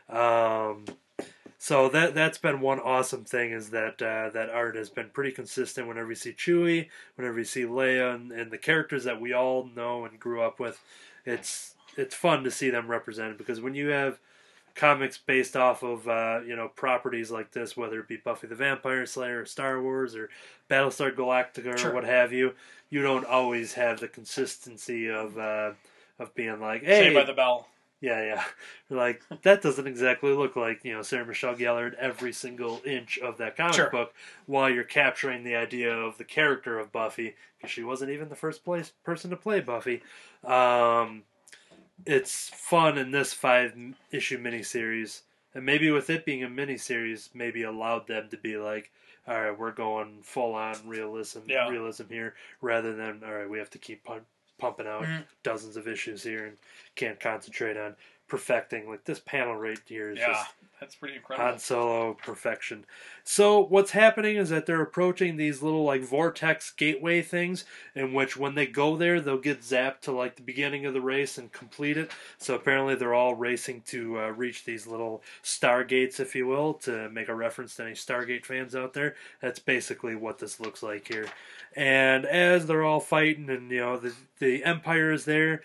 So that's been one awesome thing, is that that art has been pretty consistent whenever you see Chewie, whenever you see Leia, and the characters that we all know and grew up with. It's fun to see them represented, because when you have comics based off of properties like this, whether it be Buffy the Vampire Slayer or Star Wars or Battlestar Galactica or what have you, you don't always have the consistency of being like, hey, Saved by the Bell. Yeah. Like, that doesn't exactly look like, Sarah Michelle Gellar in every single inch of that comic book, while you're capturing the idea of the character of Buffy, because she wasn't even the first person to play Buffy. It's fun in this 5-issue miniseries, And maybe with it being a miniseries, maybe allowed them to be like, all right, we're going full on realism here, rather than, all right, we have to keep pumping out dozens of issues here and can't concentrate on perfecting. Like this panel right here is just that's pretty incredible. Han Solo perfection. So what's happening is that they're approaching these little like vortex gateway things, in which when they go there, they'll get zapped to like the beginning of the race and complete it. So apparently they're all racing to reach these little stargates, if you will, to make a reference to any Stargate fans out there. That's basically what this looks like here. And as they're all fighting, and the Empire is there.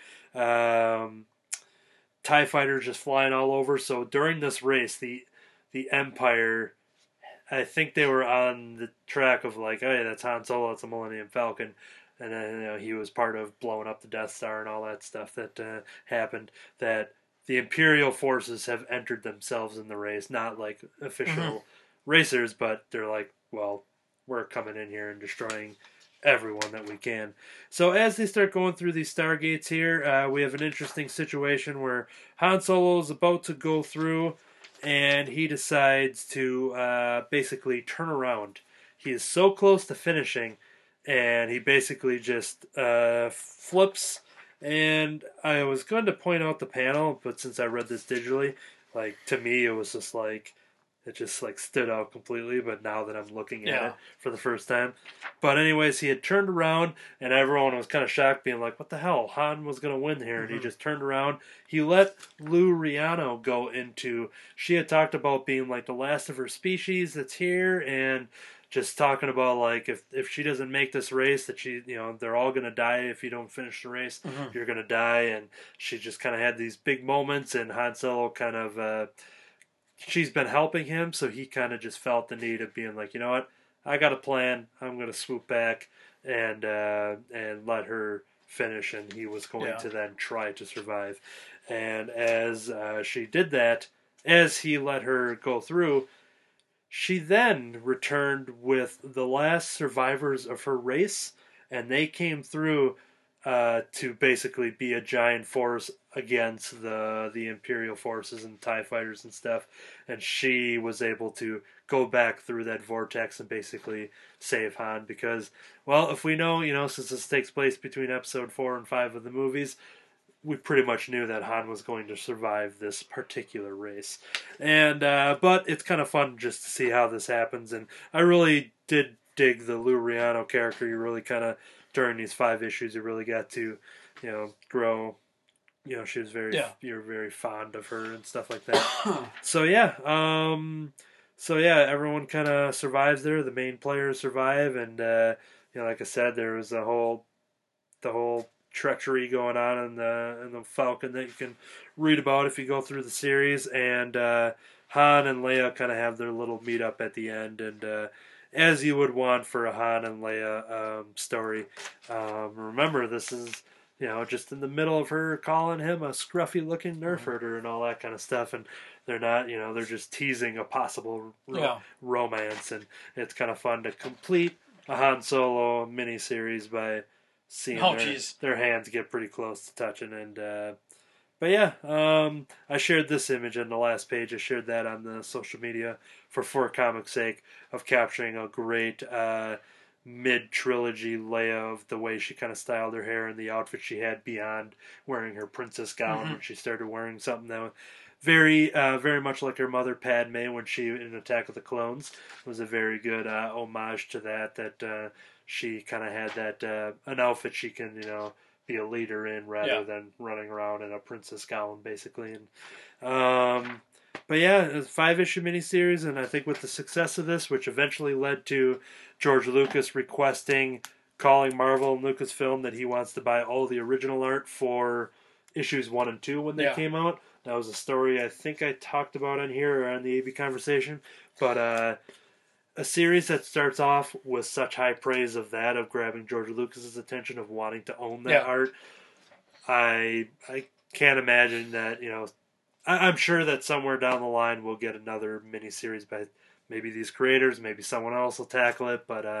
TIE fighters just flying all over. So during this race, the Empire, I think they were on the track of like, hey, that's Han Solo, it's a Millennium Falcon. And then he was part of blowing up the Death Star and all that stuff that happened. That the Imperial forces have entered themselves in the race, not like official racers, but they're like, well, we're coming in here and destroying everyone that we can. So as they start going through these stargates here, we have an interesting situation where Han Solo is about to go through, and he decides to basically turn around. He is so close to finishing, and he basically just flips. And I was going to point out the panel, but since I read this digitally, like to me it was just like, it just like stood out completely, but now that I'm looking at it for the first time. But anyways, he had turned around, and everyone was kind of shocked, being like, what the hell? Han was going to win here, and he just turned around. He let Lou Riano go into, she had talked about being like the last of her species that's here, and just talking about like if she doesn't make this race, that she, they're all going to die if you don't finish the race. You're going to die. And she just kind of had these big moments, and Han Solo kind of... she's been helping him, so he kind of just felt the need of being like, you know what, I got a plan. I'm going to swoop back and let her finish, and he was going to then try to survive. And as she did that, as he let her go through, she then returned with the last survivors of her race, and they came through to basically be a giant force against the Imperial forces and TIE fighters and stuff. And she was able to go back through that vortex and basically save Han, because, well, if we know, since this takes place between episode 4 and 5 of the movies, we pretty much knew that Han was going to survive this particular race. And but it's kind of fun just to see how this happens, and I really did dig the Lou Riano character. You really kind of, during these 5 issues, you really got to, grow. She was you're very fond of her and stuff like that. So everyone kind of survives there. The main players survive, and like I said, there was the whole treachery going on in the Falcon that you can read about if you go through the series. And Han and Leia kind of have their little meet up at the end, and as you would want for a Han and Leia story. Remember, this is just in the middle of her calling him a scruffy looking nerf herder and all that kind of stuff, and they're not, they're just teasing a possible romance, and it's kind of fun to complete a Han Solo miniseries by seeing their hands get pretty close to touching. And but yeah, I shared this image on the last page. I shared that on the social media for comics' sake, of capturing a great mid-trilogy Leia, of the way she kind of styled her hair and the outfit she had beyond wearing her princess gown, when she started wearing something that was very much like her mother Padme when she in Attack of the Clones. It was a very good homage to that she kind of had that an outfit she can be a leader in, rather than running around in a princess gown basically. And but yeah, it's a 5-issue miniseries, and I think with the success of this, which eventually led to George Lucas calling Marvel and Lucasfilm that he wants to buy all the original art for issues 1 and 2 when they came out. That was a story I think I talked about on here or on the AB conversation. But a series that starts off with such high praise of grabbing George Lucas's attention, of wanting to own that art, I can't imagine that, I'm sure that somewhere down the line we'll get another miniseries by maybe these creators, maybe someone else will tackle it, but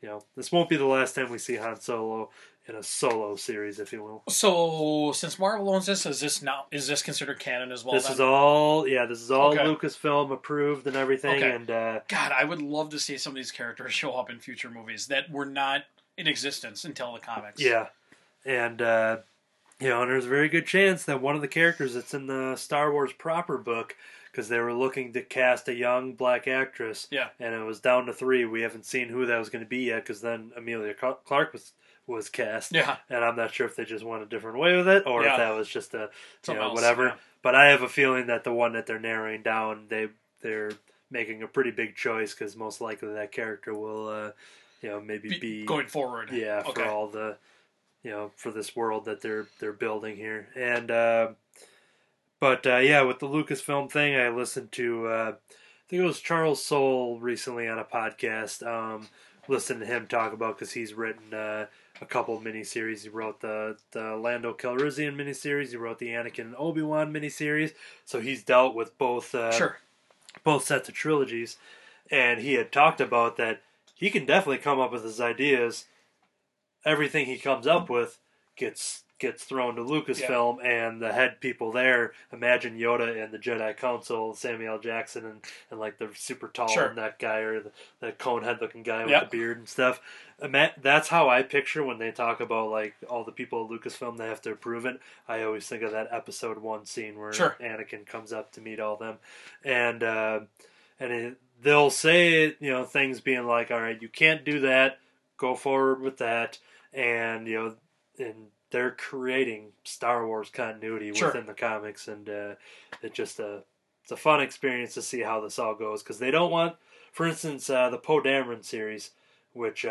this won't be the last time we see Han Solo in a solo series, if you will. So, since Marvel owns this, is this considered canon as well? This then? is all Okay. Lucasfilm approved and everything. Okay. And God, I would love to see some of these characters show up in future movies that were not in existence until the comics. yeah, and and there's a very good chance that one of the characters that's in the Star Wars proper book, because they were looking to cast a young black actress, Yeah. and it was down to 3. We haven't seen who that was going to be yet, because then Amelia Clark was cast, Yeah. and I'm not sure if they just went a different way with it, or Yeah. if that was just a Something else, whatever. yeah. But I have a feeling that the one that they're narrowing down, they're making a pretty big choice, because most likely that character will maybe be going forward. for Okay. all the for this world that they're building here. And with the Lucasfilm thing, I listened to I think it was Charles Soule recently on a podcast. Listened to him talk about, because he's written a couple of miniseries. He wrote the Lando Calrissian miniseries. He wrote the Anakin and Obi-Wan miniseries. So he's dealt with both sets of trilogies, and he had talked about that he can definitely come up with his ideas. Everything he comes up with gets thrown to Lucasfilm, and the head people there, imagine Yoda and the Jedi Council, Samuel L. Jackson, and like the super tall neck guy, or the cone head looking guy with the beard and stuff. That's how I picture when they talk about like all the people at Lucasfilm that have to approve it. I always think of that episode 1 scene where Anakin comes up to meet all them, and they'll say things being like, all right, you can't do that, go forward with that, and and they're creating Star Wars continuity within the comics, and it's a fun experience to see how this all goes, because they don't want, for instance, the Poe Dameron series, which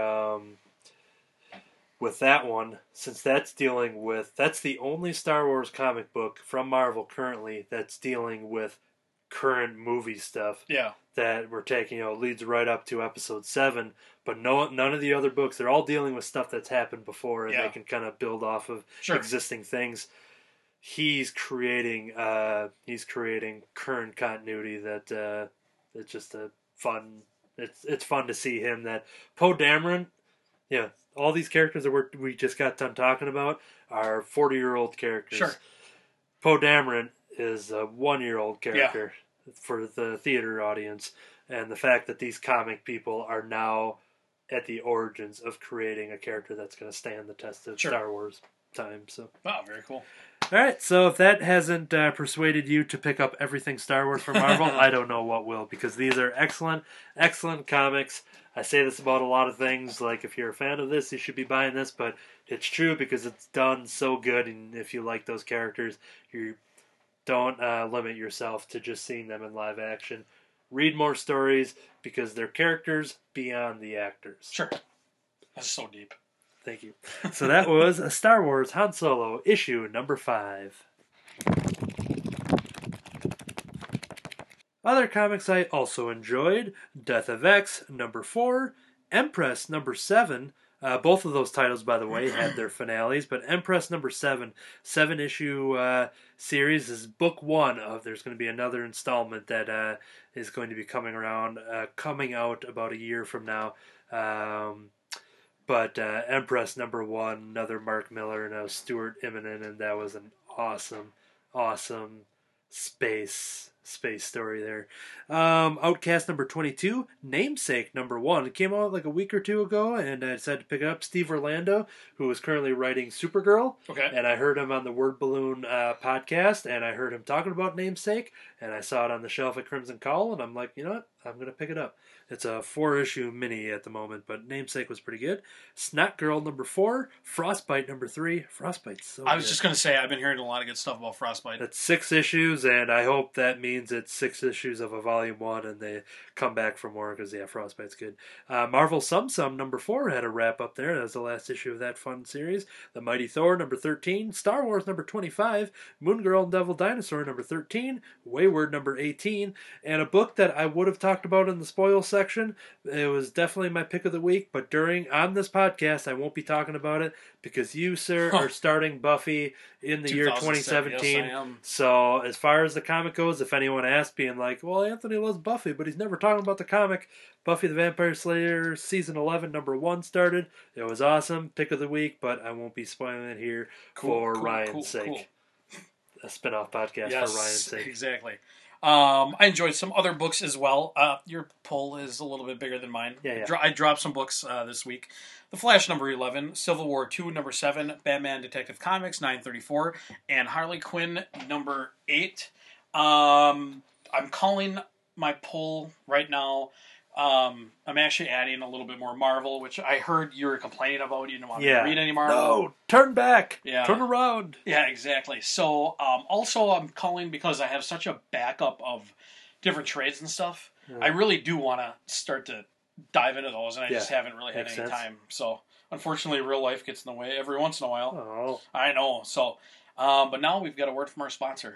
with that one, since that's the only Star Wars comic book from Marvel currently that's dealing with current movie stuff. Yeah. That we're taking, leads right up to episode 7, but none of the other books, they're all dealing with stuff that's happened before, and they can kind of build off of existing things. He's creating current continuity that it's just a fun. It's fun to see him. That Poe Dameron, all these characters that we just got done talking about are 40-year-old characters. Sure. Poe Dameron is a 1-year-old character. For the theater audience, and the fact that these comic people are now at the origins of creating a character that's going to stand the test of Star Wars time. So, wow, very cool. All right, so if that hasn't persuaded you to pick up everything Star Wars from Marvel, I don't know what will, because these are excellent, excellent comics. I say this about a lot of things, like if you're a fan of this, you should be buying this, but it's true because it's done so good, and if you like those characters, you don't limit yourself to just seeing them in live action. Read more stories, because they're characters beyond the actors. Sure. That's so deep. Thank you. So that was a Star Wars Han Solo issue number 5. Other comics I also enjoyed: Death of X number 4, Empress number 7. Both of those titles, by the way, had their finales, but Empress number 7, 7-issue series, is book 1 of. There's going to be another installment that is going to be coming out about a year from now. But Empress number 1, another Mark Miller, and Stuart Immonen, and that was an awesome space story there. Outcast number 22, Namesake number 1. It came out like a week or two ago, and I decided to pick it up. Steve Orlando, who is currently writing Supergirl, and I heard him on the Word Balloon podcast, and I heard him talking about Namesake, and I saw it on the shelf at Crimson Call, and I'm like, you know what? I'm going to pick it up. It's a 4-issue mini at the moment, but Namesake was pretty good. Snot Girl number 4, Frostbite number 3. Frostbite's so good. I was just going to say, I've been hearing a lot of good stuff about Frostbite. That's 6 issues, and I hope that means it's 6 issues of a volume 1, and they come back for more, because, Frostbite's good. Marvel Sum Sum number 4 had a wrap up there. That was the last issue of that fun series. The Mighty Thor number 13, Star Wars number 25, Moon Girl and Devil Dinosaur number 13, Wayward number 18, and a book that I would have talked talked about in the spoil section. It was definitely my pick of the week, but on this podcast, I won't be talking about it because you, sir, are starting Buffy in the year 2017. Yes, I am. So as far as the comic goes, if anyone asks, being like, well, Anthony loves Buffy, but he's never talking about the comic, Buffy the Vampire Slayer season 11 number 1 started. It was awesome, pick of the week, but I won't be spoiling it here for Ryan's sake. Cool. A spin-off podcast for Ryan's sake. Exactly. I enjoyed some other books as well. Your pull is a little bit bigger than mine. Yeah. I dropped some books this week. The Flash number 11, Civil War 2 number 7, Batman Detective Comics 934, and Harley Quinn number 8. I'm calling my pull right now. I'm actually adding a little bit more Marvel, which I heard you were complaining about. You didn't want me to read any Marvel. No, turn back. Yeah. Turn around. Yeah, exactly. So, also I'm calling because I have such a backup of different trades and stuff. I really do want to start to dive into those, and I just haven't really had any time. So, unfortunately, real life gets in the way every once in a while. Oh. I know. So, but now we've got a word from our sponsor.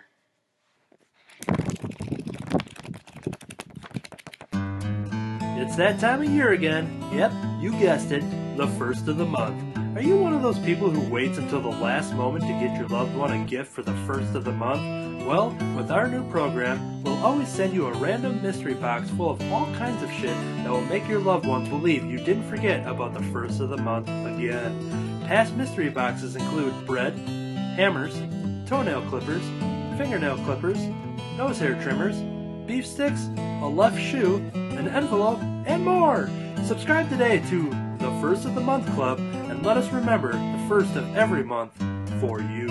It's that time of year again. Yep, you guessed it, the first of the month. Are you one of those people who waits until the last moment to get your loved one a gift for the first of the month? Well, with our new program, we'll always send you a random mystery box full of all kinds of shit that will make your loved ones believe you didn't forget about the first of the month again. Past mystery boxes include bread, hammers, toenail clippers, fingernail clippers, nose hair trimmers, beef sticks, a left shoe, an envelope, and more! Subscribe today to the First of the Month Club and let us remember the first of every month for you.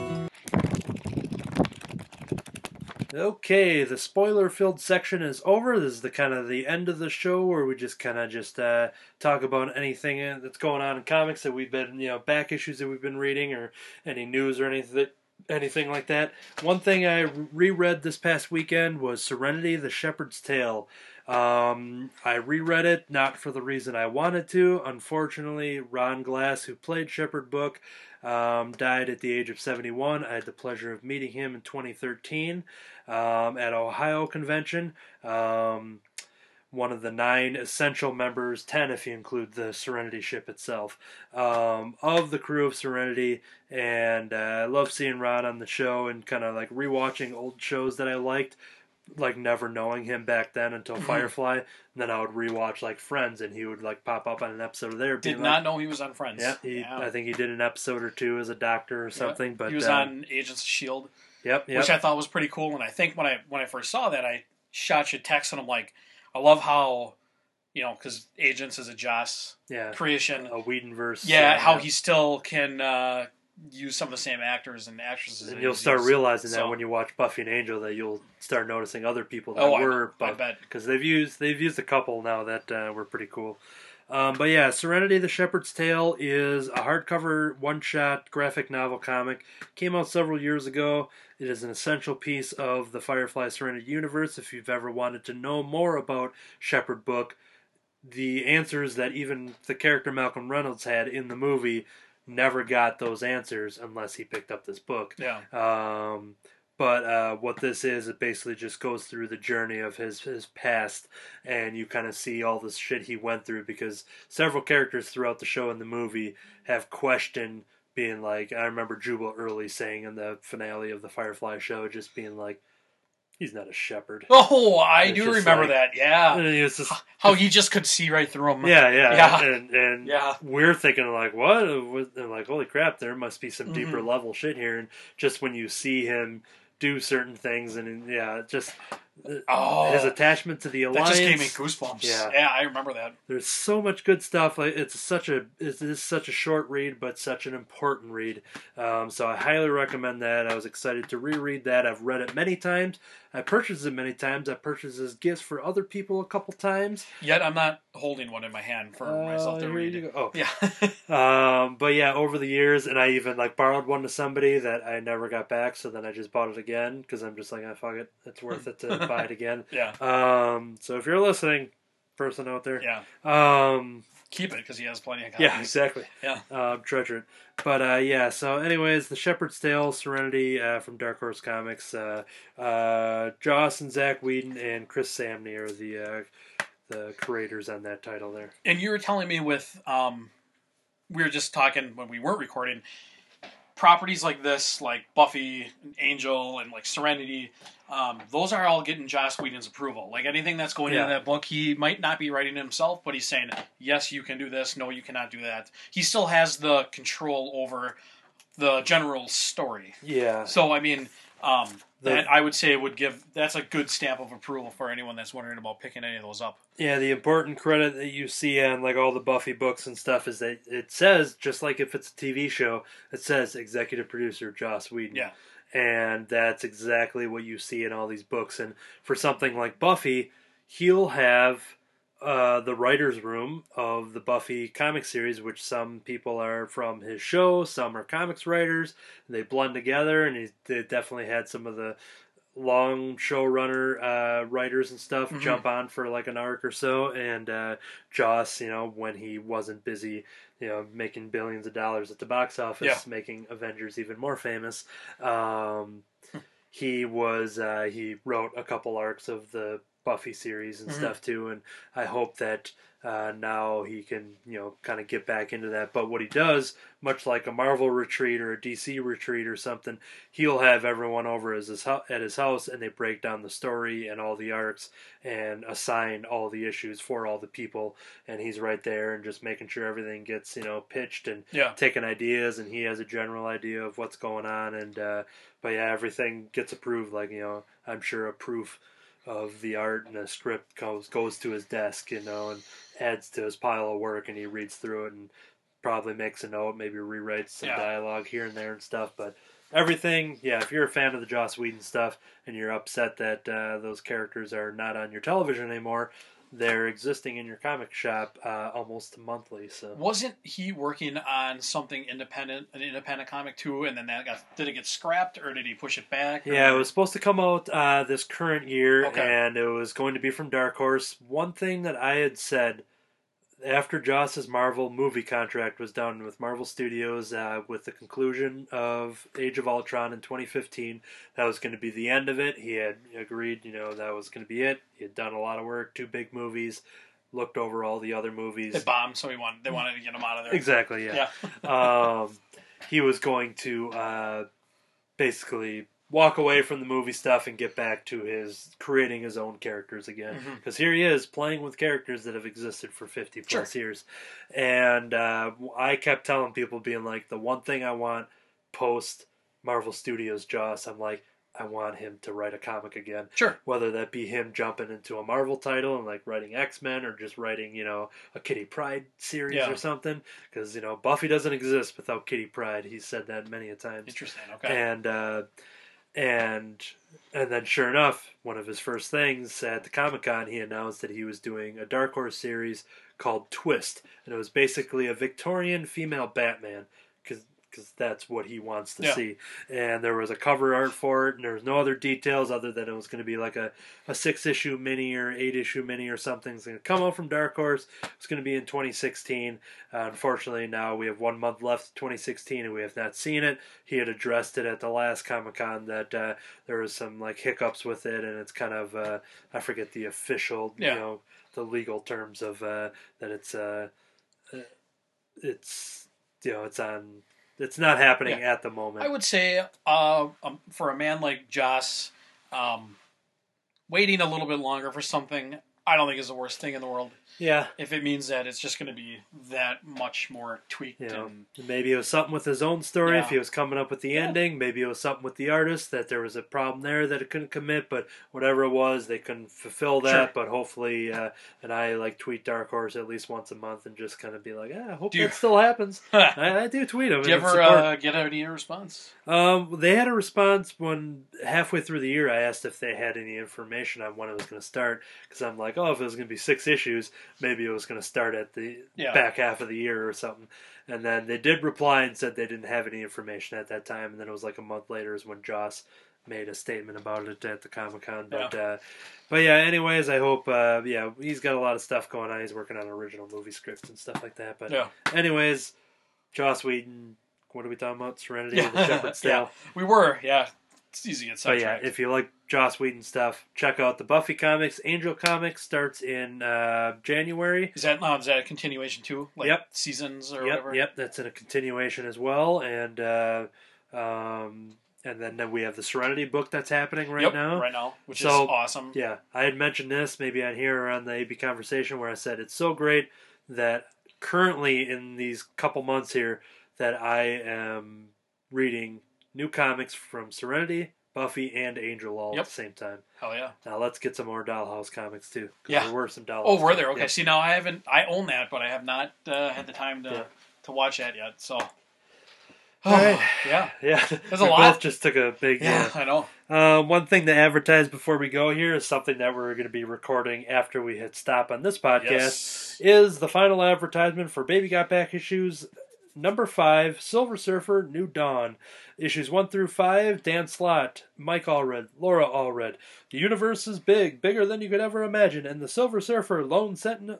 Okay, the spoiler-filled section is over. This is the end of the show where we just talk about anything that's going on in comics that we've been, back issues that we've been reading or any news or anything like that. One thing I reread this past weekend was Serenity, the Shepherd's Tale. I reread it, not for the reason I wanted to. Unfortunately, Ron Glass, who played Shepherd Book, died at the age of 71. I had the pleasure of meeting him in 2013 at Ohio Convention. One of the 9 essential members, 10 if you include the Serenity ship itself, of the crew of Serenity. And I love seeing Ron on the show and kind of like rewatching old shows that I liked, like never knowing him back then until Firefly. And then I would rewatch like Friends, and he would like pop up on an episode of there. Did not know he was on Friends. Yeah, I think he did an episode or two as a doctor or something. But he was on Agents of S.H.I.E.L.D. Yep. Which I thought was pretty cool. And I think when I first saw that, I shot you a text, and I'm like, I love how, because Agents is a Joss creation. A Whedonverse. How he still can use some of the same actors and actresses. And you'll start realizing that when you watch Buffy and Angel, that you'll start noticing other people that were I bet. Because they've used a couple now that were pretty cool. But yeah, Serenity, the Shepherd's Tale is a hardcover, one-shot graphic novel comic. Came out several years ago. It is an essential piece of the Firefly Serenity universe. If you've ever wanted to know more about Shepherd Book, the answers that even the character Malcolm Reynolds had in the movie never got those answers unless he picked up this book. Yeah. But what this is, it basically just goes through the journey of his past, and you kind of see all this shit he went through, because several characters throughout the show and the movie have questioned being like, I remember Jubal Early saying in the finale of the Firefly show, just being like, he's not a shepherd. Oh, I do remember that, yeah. And he was just, how he just could see right through him. Yeah. And we're thinking like, what? And like, holy crap, there must be some deeper level shit here. And just when you see him do certain things, and just his attachment to the Alliance. That just gave me goosebumps. Yeah, I remember that. There's so much good stuff. Like it is such a short read, but such an important read. So I highly recommend that. I was excited to reread that. I've read it many times. I purchased it many times. I purchased it as gifts for other people a couple times. Yet I'm not holding one in my hand for myself to read. Oh. Yeah. But yeah, over the years, and I even like borrowed one to somebody that I never got back, so then I just bought it again, because I'm just like, fuck it. It's worth it to buy it again. Yeah. So if you're listening, person out there. Yeah. Um, Keep it because he has plenty of copies. yeah, exactly. Yeah. Treasure it. But yeah, so anyways, The Shepherd's Tale, Serenity from Dark Horse Comics. Joss and Zach Whedon and Chris Samney are the creators on that title there. And you were telling me with we were just talking when we weren't recording. Properties like this, like Buffy, Angel, and like Serenity, those are all getting Joss Whedon's approval. Like anything that's going into that book, he might not be writing it himself, but he's saying, yes, you can do this, no, you cannot do that. He still has the control over the general story. Yeah. So, I mean, that I would say that's a good stamp of approval for anyone that's wondering about picking any of those up. Yeah, the important credit that you see on like all the Buffy books and stuff is that it says, just like if it's a TV show, it says executive producer Joss Whedon. Yeah. And that's exactly what you see in all these books. And for something like Buffy, he'll have the writer's room of the Buffy comic series, which some people are from his show, some are comics writers, and they blend together, and they definitely had some of the long showrunner writers and stuff jump on for like an arc or so, and Joss, when he wasn't busy, making billions of dollars at the box office, making Avengers even more famous, he wrote a couple arcs of the Buffy series and stuff too, and I hope that now he can, kind of get back into that. But what he does, much like a Marvel retreat or a DC retreat or something, he'll have everyone over at his house, and they break down the story and all the arcs and assign all the issues for all the people, and he's right there and just making sure everything gets, pitched and taking ideas, and he has a general idea of what's going on, and but yeah, everything gets approved. Like, I'm sure a proof of the art and the script goes to his desk, and adds to his pile of work, and he reads through it and probably makes a note, maybe rewrites some dialogue here and there and stuff. But everything, if you're a fan of the Joss Whedon stuff and you're upset that those characters are not on your television anymore, they're existing in your comic shop almost monthly. So wasn't he working on an independent comic too, and then did it get scrapped, or did he push it back? Yeah, it was supposed to come out this current year, Okay. and it was going to be from Dark Horse. One thing that I had said after Joss's Marvel movie contract was done with Marvel Studios, with the conclusion of Age of Ultron in 2015, that was going to be the end of it. He had agreed, that was going to be it. He had done a lot of work, 2 big movies, looked over all the other movies. They bombed, so they wanted to get him out of there. Exactly, yeah. He was going to basically walk away from the movie stuff and get back to creating his own characters again. Because here he is playing with characters that have existed for 50 plus years. And I kept telling people, being like, the one thing I want post Marvel Studios Joss, I'm like, I want him to write a comic again. Sure. Whether that be him jumping into a Marvel title and like writing X-Men, or just writing, a Kitty Pryde series or something. Because, Buffy doesn't exist without Kitty Pryde. He's said that many a times. Interesting. Okay. And then sure enough, one of his first things at the Comic-Con, he announced that he was doing a Dark Horse series called Twist. And it was basically a Victorian female Batman, because that's what he wants to see. And there was a cover art for it, and there was no other details other than it was going to be like a 6-issue mini or 8-issue mini or something. It's going to come out from Dark Horse. It's going to be in 2016. Unfortunately, now we have 1 month left of 2016, and we have not seen it. He had addressed it at the last Comic-Con that there was some like hiccups with it, and it's kind of, I forget the official, the legal terms of that it's on... It's not happening at the moment. I would say for a man like Joss, waiting a little bit longer for something, I don't think is the worst thing in the world. Yeah. If it means that it's just going to be that much more tweaked. Maybe it was something with his own story if he was coming up with the ending. Maybe it was something with the artist, that there was a problem there that it couldn't commit. But whatever it was, they couldn't fulfill that. Sure. But hopefully, and I like tweet Dark Horse at least once a month and just kind of be like, I hope that still happens. I do tweet them. Do you ever get any response? They had a response when halfway through the year I asked if they had any information on when it was going to start, because I'm like, if it was going to be 6 issues, maybe it was going to start at the back half of the year or something. And then they did reply and said they didn't have any information at that time, and then it was like a month later is when Joss made a statement about it at the Comic-Con. But yeah, anyways, I hope, he's got a lot of stuff going on. He's working on original movie scripts and stuff like that. But anyways, Joss Whedon, what are we talking about? Serenity of the Shepherd's Tale. We were, It's easy to get sidetracked. But if you like Joss Whedon stuff, check out the Buffy comics. Angel Comics starts in January. Is that a continuation too? Like seasons or whatever? Yep, that's in a continuation as well. And then we have the Serenity book that's happening right now. Which is awesome. Yeah, I had mentioned this maybe on here or on the AB Conversation where I said it's so great that currently in these couple months here that I am reading new comics from Serenity, Buffy, and Angel all at the same time. Hell yeah. Now let's get some more Dollhouse comics too. Yeah. There were some Dollhouse Oh, were there? Okay. Yeah. See, now I own that, but I have not had the time to watch that yet, so... All right. Yeah. There's a lot. Both just took a big. I know. One thing to advertise before we go here is something that we're going to be recording after we hit stop on this podcast. Is the final advertisement for Baby Got Back issues number 5, Silver Surfer, New Dawn. Issues 1 through 5, Dan Slott, Mike Allred, Laura Allred. The universe is big, bigger than you could ever imagine, and the Silver Surfer, lone sentinel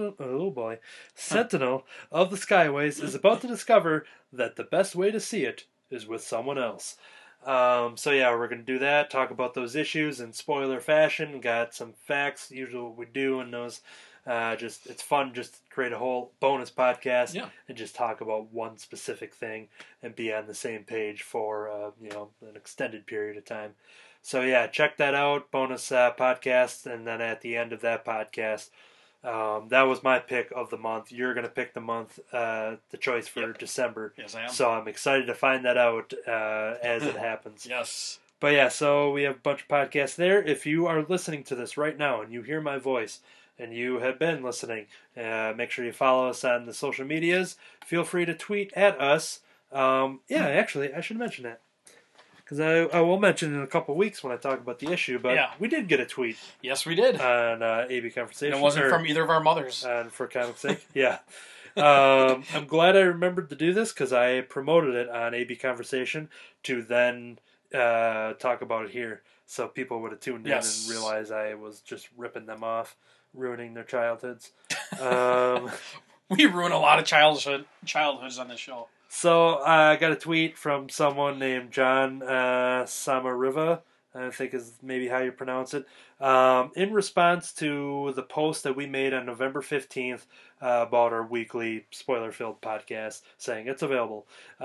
of the Skyways, is about to discover that the best way to see it is with someone else. We're going to do that, talk about those issues in spoiler fashion, got some facts, usually what we do in those. It's fun just to create a whole bonus podcast and just talk about one specific thing and be on the same page for an extended period of time. So check that out, bonus podcast, and then at the end of that podcast, that was my pick of the month. You're going to pick the month, the choice for December. Yes, I am. So I'm excited to find that out as it happens. Yes. But so we have a bunch of podcasts there. If you are listening to this right now and you hear my voice, and you have been listening, make sure you follow us on the social medias. Feel free to tweet at us. Actually, I should mention that. Because I will mention in a couple of weeks when I talk about the issue, but we did get a tweet. Yes, we did. On AB Conversation. And it wasn't from either of our mothers. And for comic sake, I'm glad I remembered to do this because I promoted it on AB Conversation to then talk about it here. So people would have tuned in and realized I was just ripping them off. Ruining their childhoods. We ruin a lot of childhoods on this show. So I got a tweet from someone named John Samariva, I think is maybe how you pronounce it, in response to the post that we made on November 15th about our weekly spoiler-filled podcast, saying it's available.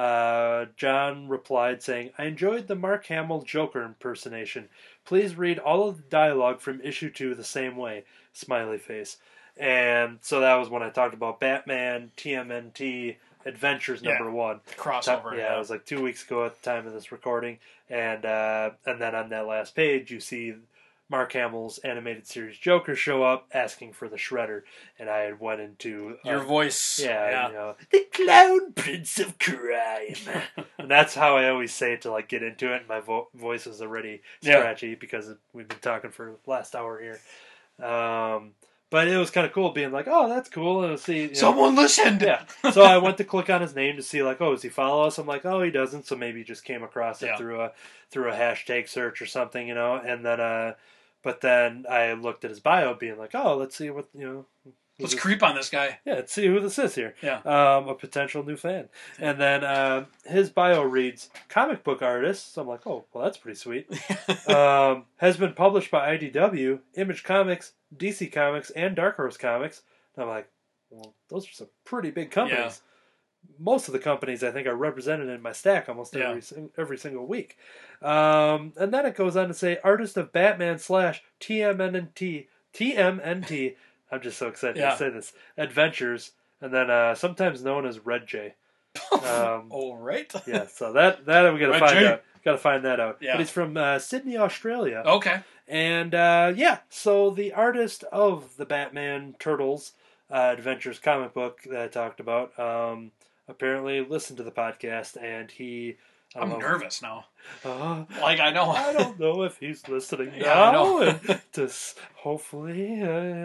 John replied saying, I enjoyed the Mark Hamill Joker impersonation. Please read all of the dialogue from issue 2 the same way. Smiley face. And so that was when I talked about Batman, TMNT, Adventures number 1. Crossover. It was like 2 weeks ago at the time of this recording. And then on that last page, you see Mark Hamill's animated series Joker show up asking for the Shredder. And I had went into... your voice. The Clown Prince of Crime. And that's how I always say it to get into it. And my voice is already scratchy because we've been talking for the last hour here. But it was kind of cool being like, oh, that's cool. And see, someone listened. Yeah. So I went to click on his name to see, does he follow us? I'm like, oh, he doesn't. So maybe he just came across it through a hashtag search or something, And then, but then I looked at his bio, being like, oh, let's see what Let's creep on this guy. Yeah, let's see who this is here. Yeah. A potential new fan. And then his bio reads, comic book artist. So I'm like, oh, well, that's pretty sweet. Has been published by IDW, Image Comics, DC Comics, and Dark Horse Comics. And I'm like, well, those are some pretty big companies. Yeah. Most of the companies, I think, are represented in my stack almost every single week. And then it goes on to say, artist of Batman / TMNT. I'm just so excited to say this. Adventures, and then sometimes known as Red J. All right. Yeah, so that we got to find out. Got to find that out. Yeah. But he's from Sydney, Australia. Okay. And so the artist of the Batman Turtles Adventures comic book that I talked about apparently listened to the podcast, and he... I'm nervous now. I know. I don't know if he's listening now. I know. And hopefully,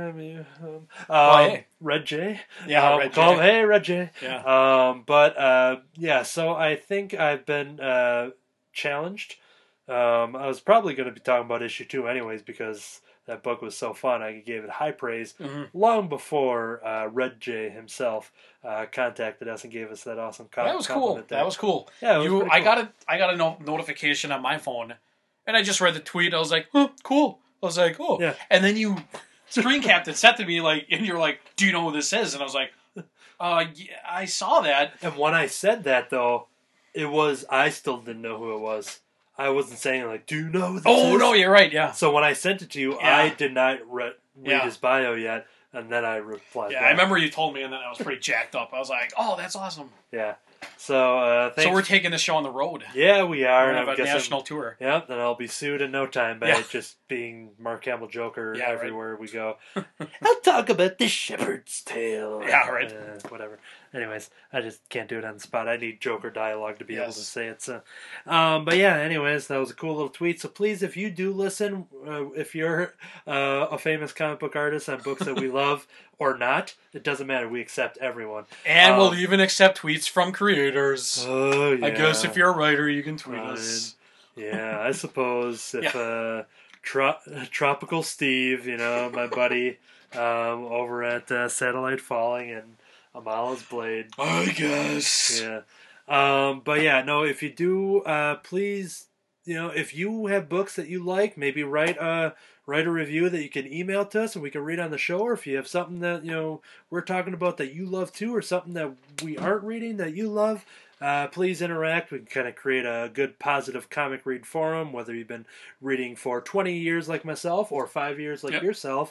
Red J. Yeah, Red J. Call him, hey, Red J. Yeah. So I think I've been challenged I was probably going to be talking about issue 2 anyways because that book was so fun. I gave it high praise long before Red J himself contacted us and gave us that awesome That was cool. That was cool. Yeah, it was pretty cool. I got a notification on my phone, and I just read the tweet. I was like, cool. I was like, oh. Yeah. And then you screen capped it, sent to me, like, and you're like, do you know who this is? And I was like, yeah, I saw that. And when I said that, though, I still didn't know who it was. I wasn't saying, like, do you know who this is? Oh, no, you're right, yeah. So when I sent it to you, Yeah. I did not read his bio yet, and then I replied Yeah, back. I remember you told me, and then I was pretty jacked up. I was like, oh, that's awesome. Yeah. So, thanks. So we're taking this show on the road. Yeah, we are. We're going to have a national tour. Yeah, then I'll be sued in no time by just being Mark Hamill Joker everywhere we go. I'll talk about the Shepherd's Tale. Yeah, right. Whatever. Anyways, I just can't do it on the spot. I need Joker dialogue to be able to say it. So, but yeah, anyways, that was a cool little tweet. So please, if you do listen, if you're a famous comic book artist on books that we love or not, it doesn't matter. We accept everyone. And we'll even accept tweets from creators. Oh, yeah. I guess if you're a writer, you can tweet us. Yeah, I suppose if Tropical Steve, my buddy over at Satellite Falling and Amala's Blade. I guess. Yeah. But yeah, no, if you do, please, if you have books that you like, maybe write a review that you can email to us and we can read on the show, or if you have something that, we're talking about that you love too, or something that we aren't reading that you love, please interact. We can kind of create a good, positive comic read forum, whether you've been reading for 20 years like myself or 5 years like yourself.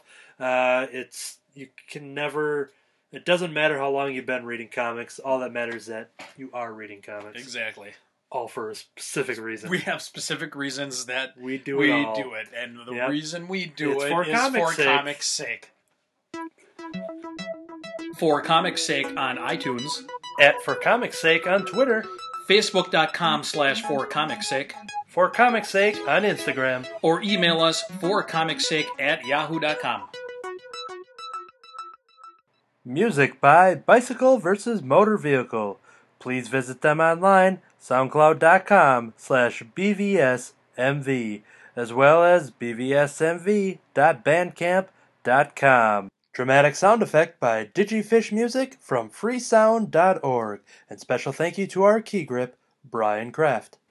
It doesn't matter how long you've been reading comics. All that matters is that you are reading comics. Exactly. All for a specific reason. We have specific reasons that we do it. And the reason we do it's it for is comics' for comics' sake. For comics' sake on iTunes. At For Comics Sake on Twitter. Facebook.com/forcomicsake. For Comics Sake on Instagram. Or email us forcomicsake@yahoo.com. Music by Bicycle vs. Motor Vehicle. Please visit them online, soundcloud.com/bvsmv, as well as bvsmv.bandcamp.com. Dramatic sound effect by Digifish Music from freesound.org. And special thank you to our key grip, Brian Kraft.